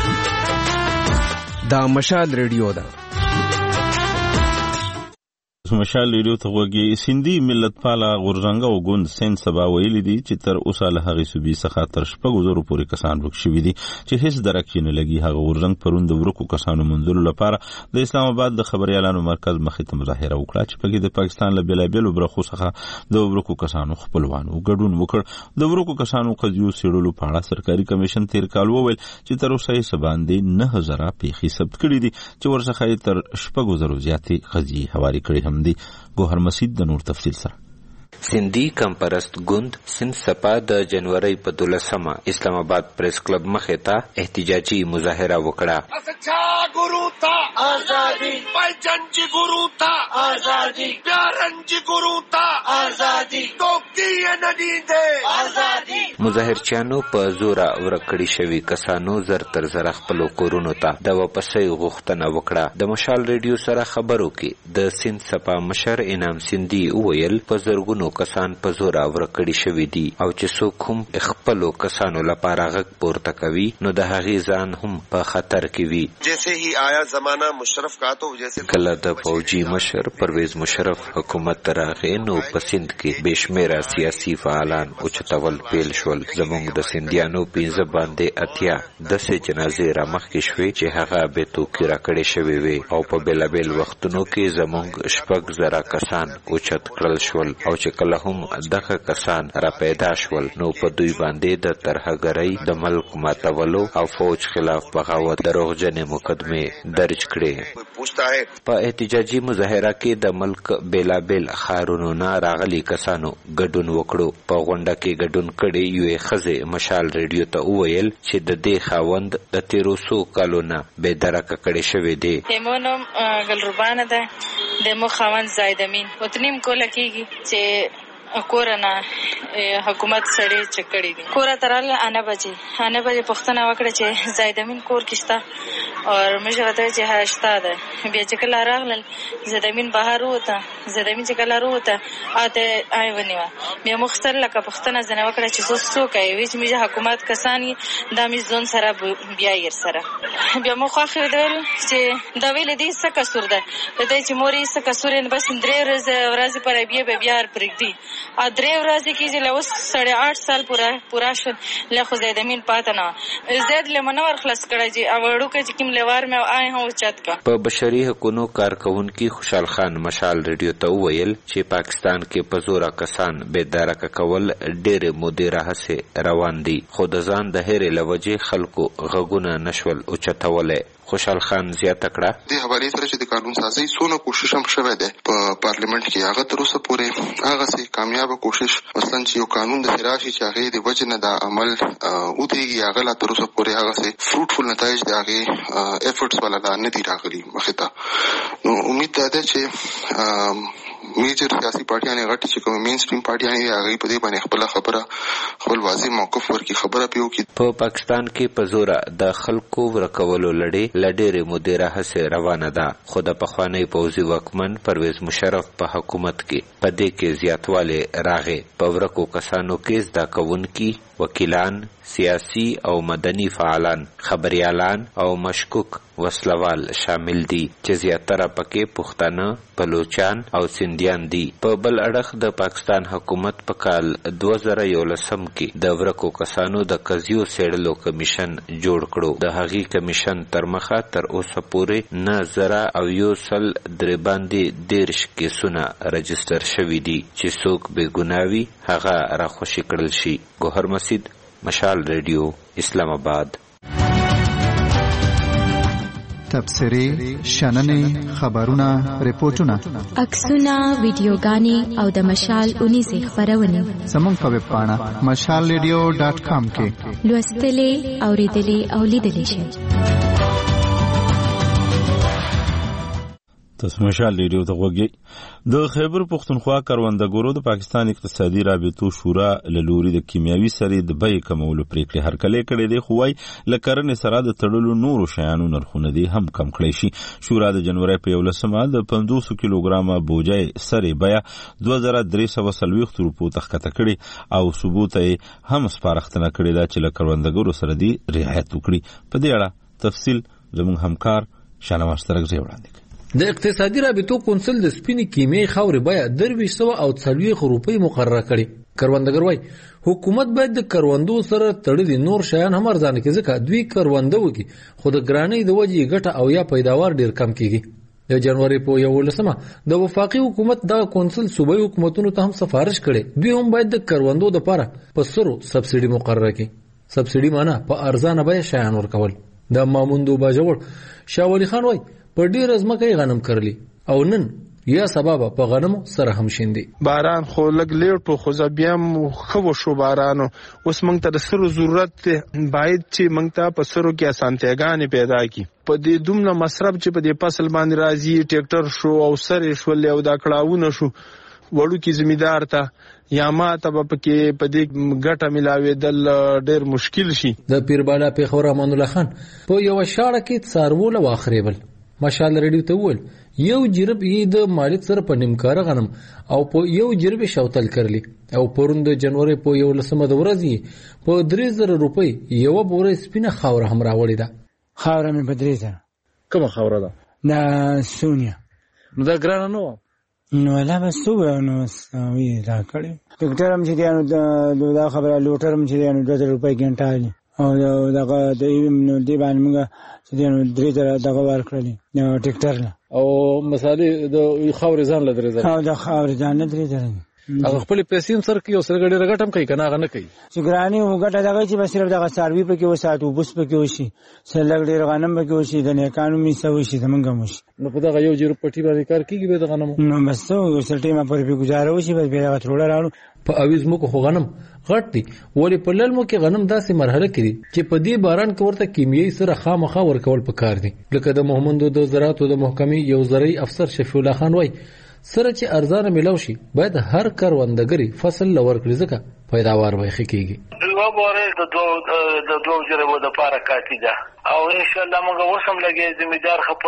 دا مشال ریډیو ده. مشال ریډیو ته وګورئ. سیندي ملت پاله غورځنګ او ګوند سین سبا ویلي دي چې تر اوسه له هغې صوبې څخه تر شپږو زرو پورې کسان ورک شوي دي چې هیڅ درک یې نه لګي. هغه غورځنګ پرون د ورکو کسانو منځلو لپاره د اسلام آباد د خبریالانو مرکز مخې ته مظاهره وکړه چې پکې د پاکستان له بېلابېلو برخو څخه د ورکو کسانو خپلوانو ګډون وکړ. د ورکو کسانو قضیو څېړلو په اړه سرکاري کمیشن تېر کال وویل چې تر اوسه یې څه باندې نهه زره پیښې ثبت کړي دي چې ورڅخه یې تر شپږو زرو زیاتې قضیې هوارې کړي هم دي. ګوهر مسید د نور تفصیل سره. سندھی کمپرست گوند سندھ سپا د جنوري په دولسمه اسلام آباد پریس کلب مخې ته احتجاجي مظاهره وکړه. سچا ګورو ته ازادي، پایجنجي ګورو ته ازادي، پیارنجي ګورو ته ازادي، توکي نه دي ده ازادي. مظاهرچیانو په زور ورکړی شوی کسانو زر تر زر خپل کورونو ته د واپسۍ غوښتنه وکړه. د مشال ریډیو سره خبرو کې د سندھ سپا مشر انعام سندھی وویل په زرګونو کسان په زور ورکړی شوی دي او چې څوک هم خپل کسانو لپاره غږ پورته کوي نو د هغې ځان هم په خطر کې وي. جیسے ہی آیا زمانہ مشرف کا تو جیسے کله د فوجي مشر پرویز مشرف حکومت راغې نو په سند کې بشمیره سیاسي فعالان اوچتول پیل شول. زموږ د سندیانو پنځه باندې اتیا داسې جنازې رامخکې شوې چې هغه بې توقي راکړې شوې وې او په بېلابېل وختونو کې زموږ شپږ زره کسان اوچت کړل شول او چې کله هم دغه کسان را پیدا شول نو په دوی باندې د ترهګرۍ د ملک ماتولو او فوج خلاف بغاوت دروغجنې مقدمې درج کړې. په احتجاجي مظاهره کې د ملک بیلابیل ښارونو نه راغلي کسانو ګډون وکړو. په غونډه کې ګډون کړي یوې ښځې مشال ریډیو ته وویل چې د دې خاوند د تیرو څو کالو نه بې درکه کړی شوی دی. مو نوم ګلربانه ده، د مو خاوند زاید امین. وطنیم کوله کېږي چې کورنه حکومت سړی چکړی دي. کورا تراله انا بجې انا بجې پښتنه وکړه چې زاید امین کور کې شته او مې ورته چې ها شته ده. بیا چې کله راغلل زاید امین بهر وته، زاید امین چې کله وروته اته آی ونیوه. بیا مختر لکه پښتنه ځنه وکړه چې څه څوک یې وی چې مې حکومت کسان دا مې ځون سره بیا یې سره بیا مو خوخه ودل چې دا ویل دي څه کسور ده دای چې موري څه کسور نه بس درې ورځې ورځې پر بیا بیا پرګدي ا درې ورځې کې چې لوس ساڑھے آٹھ سال پورا پورا شو له خو زید امین پاتہ نه زید له منور خلاص کړی چې اوړو کې چې کوم لوار مې آی هو چت کا. په بشري حقوقو کارکونکو خوشحال خان مشال ریډیو ته ویل چې پاکستان کې په زور کسان بې درکه کول ډېر مودې راهسه روان دي خو د ځان د هېرې لوجې خلکو غږونه نشول او چتولې. خوشحال خان زیاته کړه د حواله سره چې د قانون سازي سونه کوشش هم شوه ده په پارلیمنت کې هغه تر اوسه پورې هغه سي کامیاب کوشش مثلا چې یو قانون د راشي چې هغه د وجه نه د عمل او دیږي هغه لا تر اوسه پورې هغه سي فروټفل نتایج د هغه افورټس ولا نه دي راغلي مخه ته. نو امید ده چې میجر سیاسي پارټیانې غټي چې کوم مین سټریم پارټیانې هغه په دې باندې خپل خبره خپل واضح موقف ورکړي خبره پیو کې. په پاکستان کې په زور د خلکو ورکولو لړۍ لډېرې مودې راهسې روانه ده خو د پخوانی پوځي واکمن پرویز مشرف په حکومت کې په دې کې زیاتوالی راغی. په ورکو کسانو کې زده کوونکي، وکیلان، سیاسي او مدني فعالان، خبريالان او مشکوک وسلوال شامل دي چې زیاتره پکې پښتانه، بلوچان او سندیان دي. په بل اړخ د پاکستان حکومت په کال دوه زره یولسم کې د ورکو کسانو د قضیو څېړلو کمیشن جوړ کړو. د هغې کمیشن تر مخه تر اوسه پورې نه زره او یو سل درې باندې دېرش کیسونه رجسټر شوي دي چې څوک بې ګناه وي هغه راخوشي کړل شي. ګوهر مسید، مشال ریډیو، اسلام آباد. تبصرې، شننې، خبرونه، ریپورتونه، عکسونه، ویډیوګانې او د مشال اونیزې خپرونې زموږ په ویب پاڼه مشال ریډیو ډاټ کام کې لوستلې، اورېدلې او لیدلې شئ. تاسو مشال ریډیو ته وګورئ. د خیبر پښتونخوا کروندګرو د پاکستان اقتصادي رابطو شورا له لوري د کیمیاوي سرې د بیې کمولو پریکړې هرکلی کړې دی خو وايي له کرنې سره د تړلو نورو شیانو نرخونه دي هم کم کړی شي. شورا د جنوري په یولسمه د پنځوس کیلوګرامه بوجۍ سرې بیه دوه زره درې سوه څلوېښت روپو ته ښکته کړې او ثبوت یې هم سپارښتنه کړې ده چې له کروندګرو سره دې رعایت وکړي. په دې اړه تفصیل زموږ همکار شاهنواز ترکزی وړاندې کوي. د اقتصادي رابطو کونسل د سپینې کیمیاوي خاورې بیه درویشت سوه او څلوېښت روپۍ مقرره کړې. کروندګر وایي حکومت باید د کروندو سره تړلي نور شیان هم ارزانه کړي، ځکه دوی کرونده وکړي خو د ګرانۍ د وجې ګټه او یا پیداوار ډیر کم کیږي. د جنوري په یولسمه د وفاقي حکومت دغه کونسل صوبایي حکومتونو ته هم سفارش کړي دوی هم باید د کروندو دپاره په سرو سبسیډي مقرره کړي. سبسیډي معنا په ارزانه بیه شیان ورکول. د ماموندو باجوړ شاه ولی خان وایي په ډېره ځمکه یې غنم کرلي او نن یا سبب په غنمو سره هم شیندي. باران خو لګ لیټو خو بیا خو شو بارانو اوس موږ ته د سرو ضرورت دی، باید چې موږ ته په سرو کې اسانتیاګانې پیدا کی. په دې دومره مصرف چې په دې فصل باندې راځي ټریکټر شو او سره شو او دا کړهونه شو وړو کې زمیدار ته یا ما ته په کې په دې ګټه ملاوېدل ډېر مشکل شي. د پیربالا پیښور امان الله خان په یو شاړه کې څاروله واخریبل. مشال ریډیو ته وویل یو جرب یې د مالک سره په نیمکاره غنم او په یو جرب شوتل کرلی او پرون د جنوري په یولسمه د ورځې په درې زره روپۍ یو بوره سپینه خاوره هم راوړې ده. خاوره مې په درې زره. کومه خاوره ده؟ دا سونیا. نو دا ګرانه نه وه؟ نو لا به څومره نو وی را کړې. ټکټر هم چې دی نو دا خبره لوټر هم چې دی نو دوه زره روپۍ ګنټه علي او دغه د نو دی باندې موږ چې دی نو درې زره دغه ورکړلې نو ټکټر نه او مسالې د خاورې ځان له درې زره او د خاورې ځان نه درې زره هغه خپل پیسې هم سر کوي او سره ډېره ګټه هم کوي که نه هغه نه کوي چې ګرانې ګټه دغه چې به صرف دغه څاروي پکې وساتو اوبوس پکې وشي سره لږ ډېر غنم پکې وشي د نیکانو میسه وشي زمونږ هم وشي نو په دغه یو جیرو پټي باندې کار کېږي بیا د غنمو نو بس څه ورسره ټیمه پورې پرې ګزاره وشي بس بیا دغه تروړه راوړو. په اوی ځمکو خو غنم غټ دي ولې په للمو کې غنم داسې مرحله کې دي چې په دې باران کې ورته کیمیاوي سره خامخا ورکول پکار دي. لکه د محمدو د زراعتو د محکمې یو زرعي افسر شفیع الله خان وایي سره چې ارزانه ملاو شي باید هر کروندګري فصل لور کړي ځکه پیداوار به ښه کیږي. دوه بورې د دوه د دوه جربو د پاره کافي ده او ان شاء الله موږ وسم لګي زمیدار خپ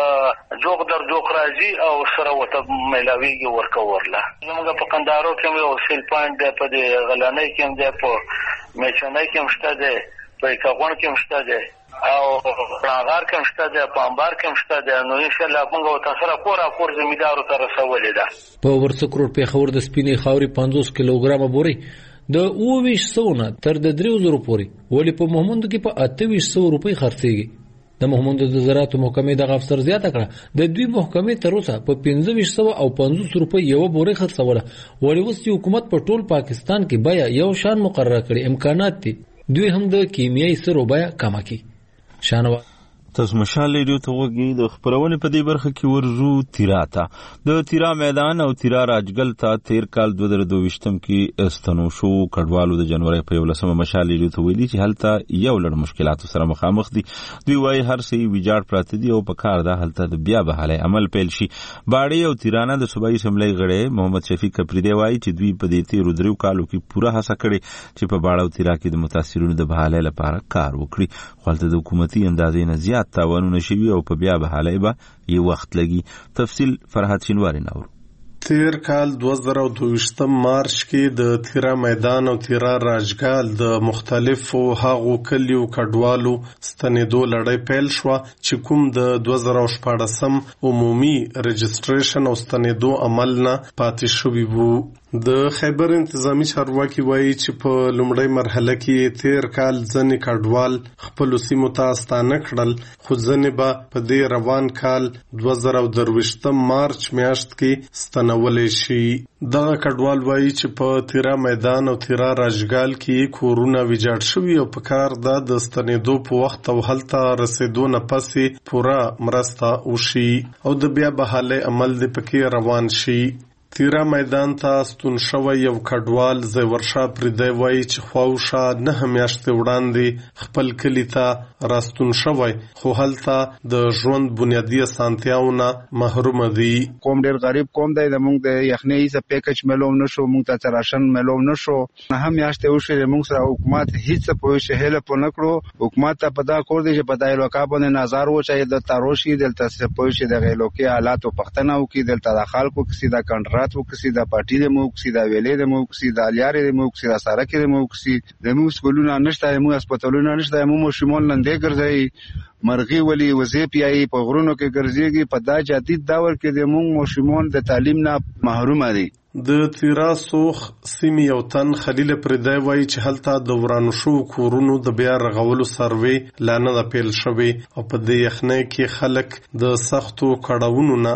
جوغ در جوغ راځي او سره وته ملاويږي ورکورله. موږ په قندارو کې یو سیل پوینټ ده، په غلانۍ کې هم ده، په میچنۍ کې هم شته ده، په کاغون کې هم شته ده او راغار کې هم شته ده، په انبار کې هم شته ده. نو ان شاء الله موږ تاسو را کور کور زمیدارو ته رسولې ده. په ورڅکروټ پیښور د سپینې خاورې پنځوس کیلوګرامه بوري د اوویشت سوه نه تر د دریو زرو پورې ولې په محمندو کې په اته ویشت سوه روپۍ خرڅېږي. د محمندو د زراعتو محکمې دغه افسر زیاته کړه د دوی محکمې تر اوسه په پنځه ویشت سوه او پنځوس روپۍ یوه بورۍ خرڅوله ولې اوس چې حکومت په ټول پاکستان کې بیه یو شان مقرره کړي امکانات دي دوی هم د کیمیاوي سرو بیه کمه کړي. شانوار تاسو مشال ریډیو ته وګورئ. د خبرونه په دې برخه کې ورزو تیرا ته د تیرا میدان او تیرا راجګل ته تیر کال دوه زره دوه کې استنو شو کډوالو د جنوري په یولسمه مشال ریډیو ته ویلي چې هلته یو لړ مشکلاتو سره مخامخ دي. دوی وايي هر څه ویجاړ پراته دي او په کار ده هلته د بیا بحاله عمل پیل شي. باړې او تیرانه د صوبایي اسمبلی غړي محمد شفیق کپریدی وايي چې دوی په دې تیرو درو کالو کې پوره هڅه کړې چې په باړه او تیرا کې د متاثرینو د بحاله لپاره کار وکړي. خو هلته د حکومتي اندازې نه زیات تاوانونه شوي او په بیا بحالۍ به یو وخت لګي. تفصیل فرحت شینواری ناور. تیر کال دوه زره دوه مارچ کې د تیرا میدان او تیرا راجګال د مختلفو هغو کلیو کډوالو ستنېدو لړۍ پیل شوه چې کوم د دوه زره شپاړسم عمومي رجسټریشن او ستنېدو عمل نه پاتې شوي وو. د خیبر انتظامی چارواکي وایي چې په لومړۍ مرحله کې تیر کال ځنې کډوال خپلو سیمو ته ستانه کړل خو ځنې به په دې روان کال دوه زره درویشتم مارچ میاشت کې ستنولی شي. دغه کډوال وایي چې په تیرا میدان او تیرا راجګال کې کورونه ویجاړ شوي او په کار ده د ستنېدو په وخت او هلته رسېدو نه پسې پوره مرسته وشي او د بیا بحالۍ عمل دې پکې روان شي. تیرا میدان ته ستون شوی یو کډوال زیورشا پریدی وایي چې خواوشا نهه میاشتې وړاندې خپل کلي ته راستون شوی خو هلته د ژوند بنیادي اسانتیاونه محروم دي. قوم ډېر غریب قوم دی. زموږ د یخنۍ هیڅ پیکج میلو نه شو، موږ ته څه راشن میلو نه شو. نهه میاشتې وشوې موږ سره حکومت هیڅ پوه شي هیله پوه نه کړو. حکومت ته په دا کور دی چې په دا علاقه باندې نظر وچایي دلته روشي دلته څه پوه شي د علاقې حالاتو پوښتنه وکړي دلته د خلکو کسي دا کنټرات تبلیغات وکړي، دا پارټي د مو وکړي، دا ویلې د مو وکړي، دا لیارې د مو وکړي، دا سارکې د مو وکړي، د مو سکولونه نشته، مو هسپتالونه نشته، مو ماشومان لاندې ګرځي، مرغي ولي وظیفې یې په غرونو کې ګرځيږي. په دا جدید دور کې د مو ماشومان د تعلیم نه محروم دي. د تیرا سوخ سیمې یو تن خلیل پردی وایي چې هلته د ورانو شوو کورونو د بیا رغولو سروې لا نه ده پیل شوې او په دې یخنۍ کې خلک د سختو کړاوونو نه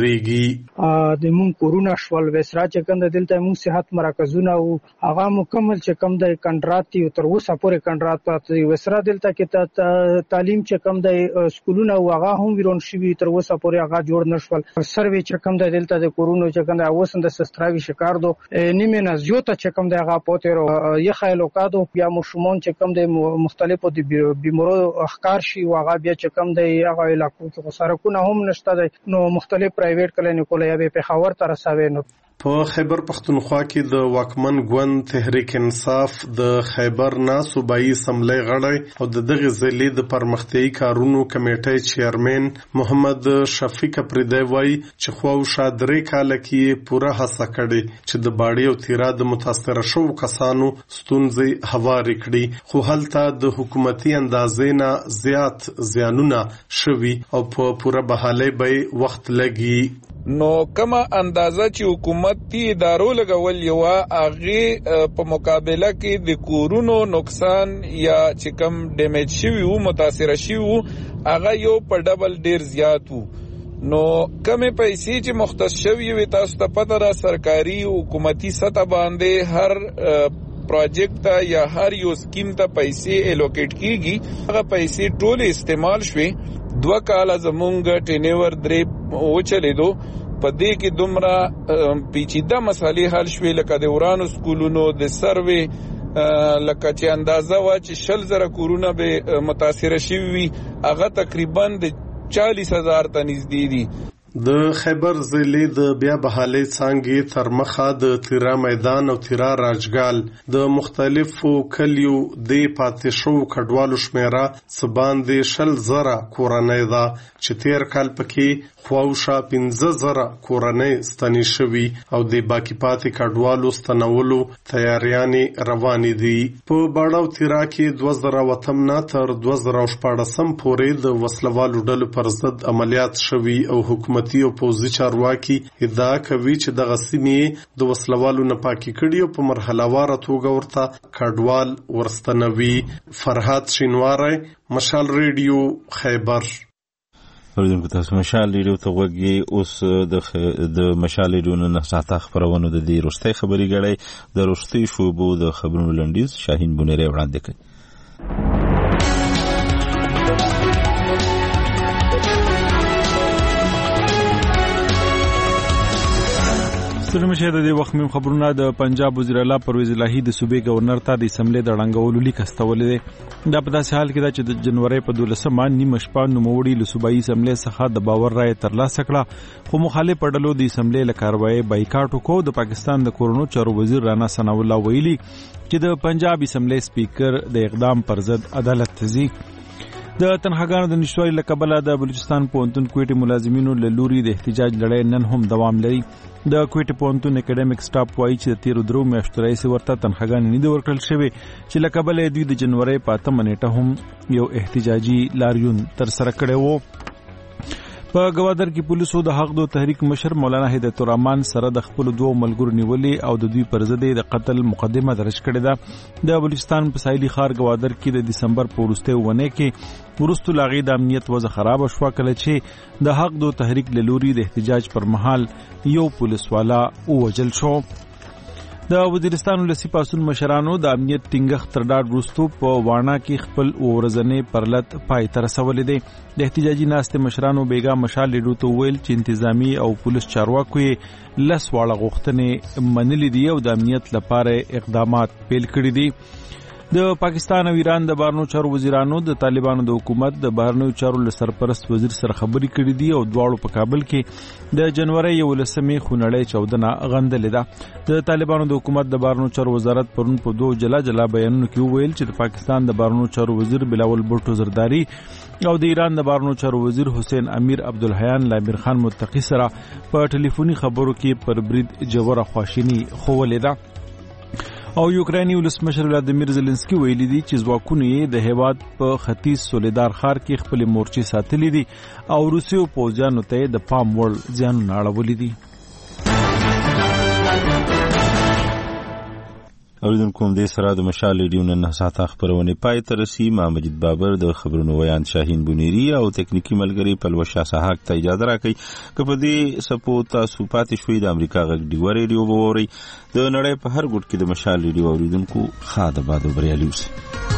تیریږي. د مونږ کورونه شول وسرا چې کوم د دلته مونږ صحت مرکزونه او هغه مکمل چې کوم د کنټرات دی تر اوسه پورې کنټرات پاتې وسرا دلته کې تعلیم چې کوم د سکولونه او هغه هم ورون شوي تر اوسه پورې هغه جوړ نشول. سروې چې کوم د دلته د کورونو چې کوم د اوسند سستراوي شکار دو نیمه نزیوته چې کوم د هغه پوتې رو یخایلو کادو بیا مشمون چې کوم د مختلفو د بیمارو اخکار شي او هغه بیا چې کوم د هغه علاقو کې سرکونه هم نشته نو مختلف پرایویټ کلینیکونه یا به پېښور ته رسوي. نو په خیبر پختونخوا کې د واکمن ګوند تحریک انصاف د خیبر نه صوبایي اسمبلی غړی او د دغه ضلع د پرمختیايي کارونو کمیټې چیرمن محمد شفیق پردی وایي چې خو شادري کال کې پوره هڅه کړې چې د باړی او تیرا د متاثر شو کسانو ستونزې هواري کړي، خو هلته د حکومتي اندازې نه زیات زیانونه شوي او په پوره بحالي به وخت لګي. نو کما اندازه چې حکومتي ادارو لګول یو هغه په مقابله کې د کورونو نقصان یا چې کم ډیمیج شوی وو متاثر شوی وو هغه یو په ډبل ډیر زیات وو. نو کمې پیسې چې مختص شوی وي تاسو ته پته را سرکاري حکومتي سطح باندې هر پروجیکټ یا هر یو سکیم ته پیسې الوکیټ کیږي، هغه پیسې ټول استعمال شوي. دوه کاله زمونږ ټینیور درې وچلیدو، په دې کې دومره پیچیده مسالې حل شوې لکه د ورانو سکولونو د سروې لکه چې اندازه وا چې شل زره کورونه به متاثر شوي وي هغه تقریبا د چالیس هزار ته نږدې دي. د خیبر ضلع د بیا بحالي څانګې تر مخه د تیرا میدان او تیرا راجګال د مختلفو کلیو د پاتې شو کډوالو شمیره سباندې شل زره کورنۍ ده چې تیر کال پکې خواوشا پنځه زره کورنۍ ستنې شوي او د باقی پاتې کډوالو ستنولو تیاریانې روانې دي. په باړاو تیرا کې دوه زره وتم نه تر دوه زره شپاړسم پورې د وسلوالو ډلو پر ضد عملیات شوي او حکومت او پوزي چارواکي ادعا کوي چې د غسیمې د وسلوالو نه پاکي کړي او په مرحله واره توګه ورته کډوال ورستنوي. فرحات شینواری، مشال ریډیو، خیبر. اوریدونکو تاسو مشال ریډیو ته وګورئ. اوس د مشال ریډیو نه ساته خبرونه د دې رښتې خبري غړي د رښتې شوبو د خبرونو لنډیز شاهین بونیری وړاندې کړي. ستړي مشه د دې وخت مم خبرونه د پنجاب وزیر اعلی پرویز الهی د صوبې گورنر ته د اسمبلی د ړنګولو لیک استولې ده. دا په داسې حال کې ده چې د جنوري په دولسمه نیمه شپه نوموړي له صوبایي اسمبلی څخه د باور رائے ترلاسه کړه، خو مخالف ډلو د اسمبلی له کاروایی بایکاټ وکړ. د پاکستان د کورونو چارو وزیر رانا ثناء الله ویلي چې د پنجاب اسمبلی سپیکر د اقدام پر ضد عدالت تزي. د تنخواګانو د نشوالي له کبله د بلوچستان پوهنتون کویټې ملازمینو له لوري د احتجاج لړۍ نن هم دوام لري. د کویټې پوهنتون اکیډمیک سټاف وایي چې د تیرو درو میاشتو راهیسې ورته تنخواګانې نه دي ورکړل شوې چې له کبله دوی د جنورۍ په اتمه نیټه هم یو احتجاجي لاریون ترسره کړی و. په گوادر کې پولیسو د حق دو تحریک مشر مولانا هدایت الرحمن سره د خپل دوه ملګرو نیولې او د دوی پر ضد د قتل مقدمه درج کړې ده. د بلوچستان په ساحلي ښار گوادر کې د دسمبر په وروستۍ ونه کې ورستو لاغي د امنیت وضع خراب شو کله چې د حق دو تحریک له لوري د احتجاج پر مهال یو پولیس والا ووجل شو. د وزیرستان ولسی پاسون مشرانو د امنیت ټینګښت تر ډاډ وروسته په وانا کې خپل ورځنی پرلط پای ته رسولې دي. د احتجاجي ناستې مشرانو بیګا مشال لیډو ته ویل چې انتظامی او پولیس چارواکو یې لس واړه غوښتنې منلې دي او د امنیت لپاره اقدامات پیل کړي دي. د پاکستان او ایران د بهرنیو چارو وزیرانو د طالبانو د حکومت د بهرنیو چارو له سرپرست وزیر سره خبرې کړې دي او دواړو په کابل کې د جنوري یولسمې خونړۍ چاودنه غندلې ده. د طالبانو د حکومت د بهرنیو چارو وزارت پرون په دوه جلا جلا بیانونو کې وویل چې د پاکستان د بهرنیو چارو وزیر بلاول بوټو زرداری او د ایران د بهرنیو چارو وزیر حسین امیر عبدالحیان لامیر خان متقی سره په ټلیفوني خبرو کې پر برید جوړه خواشینی خوولې ده. او یوکراني ولسمشر ولادیمیر زيلنسکي ویلي دي چې ځواکونه یې د هیواد په ختیځ سولیدار ښار کې خپل مورچې ساتلې دي او روسیو پوځیانو ته د پام وړ زیانونه اړولي دي. اوریدونکو هم دې سره د مشال ریډیو نن ساعته خبرونه پای ته رسي. ما مجید بابر د خبرونو ویان شاهین بونیری او تکنیکی ملګری پلوشا ساحق ته اجازه راکړي که په دې سپو تاسو پاتې شوي د امریکا غږ ډیو ریډیو ووري د نړۍ په هر ګوټ کې د مشال ریډیو اوریدونکو خاطر باد بریالي اوسئ.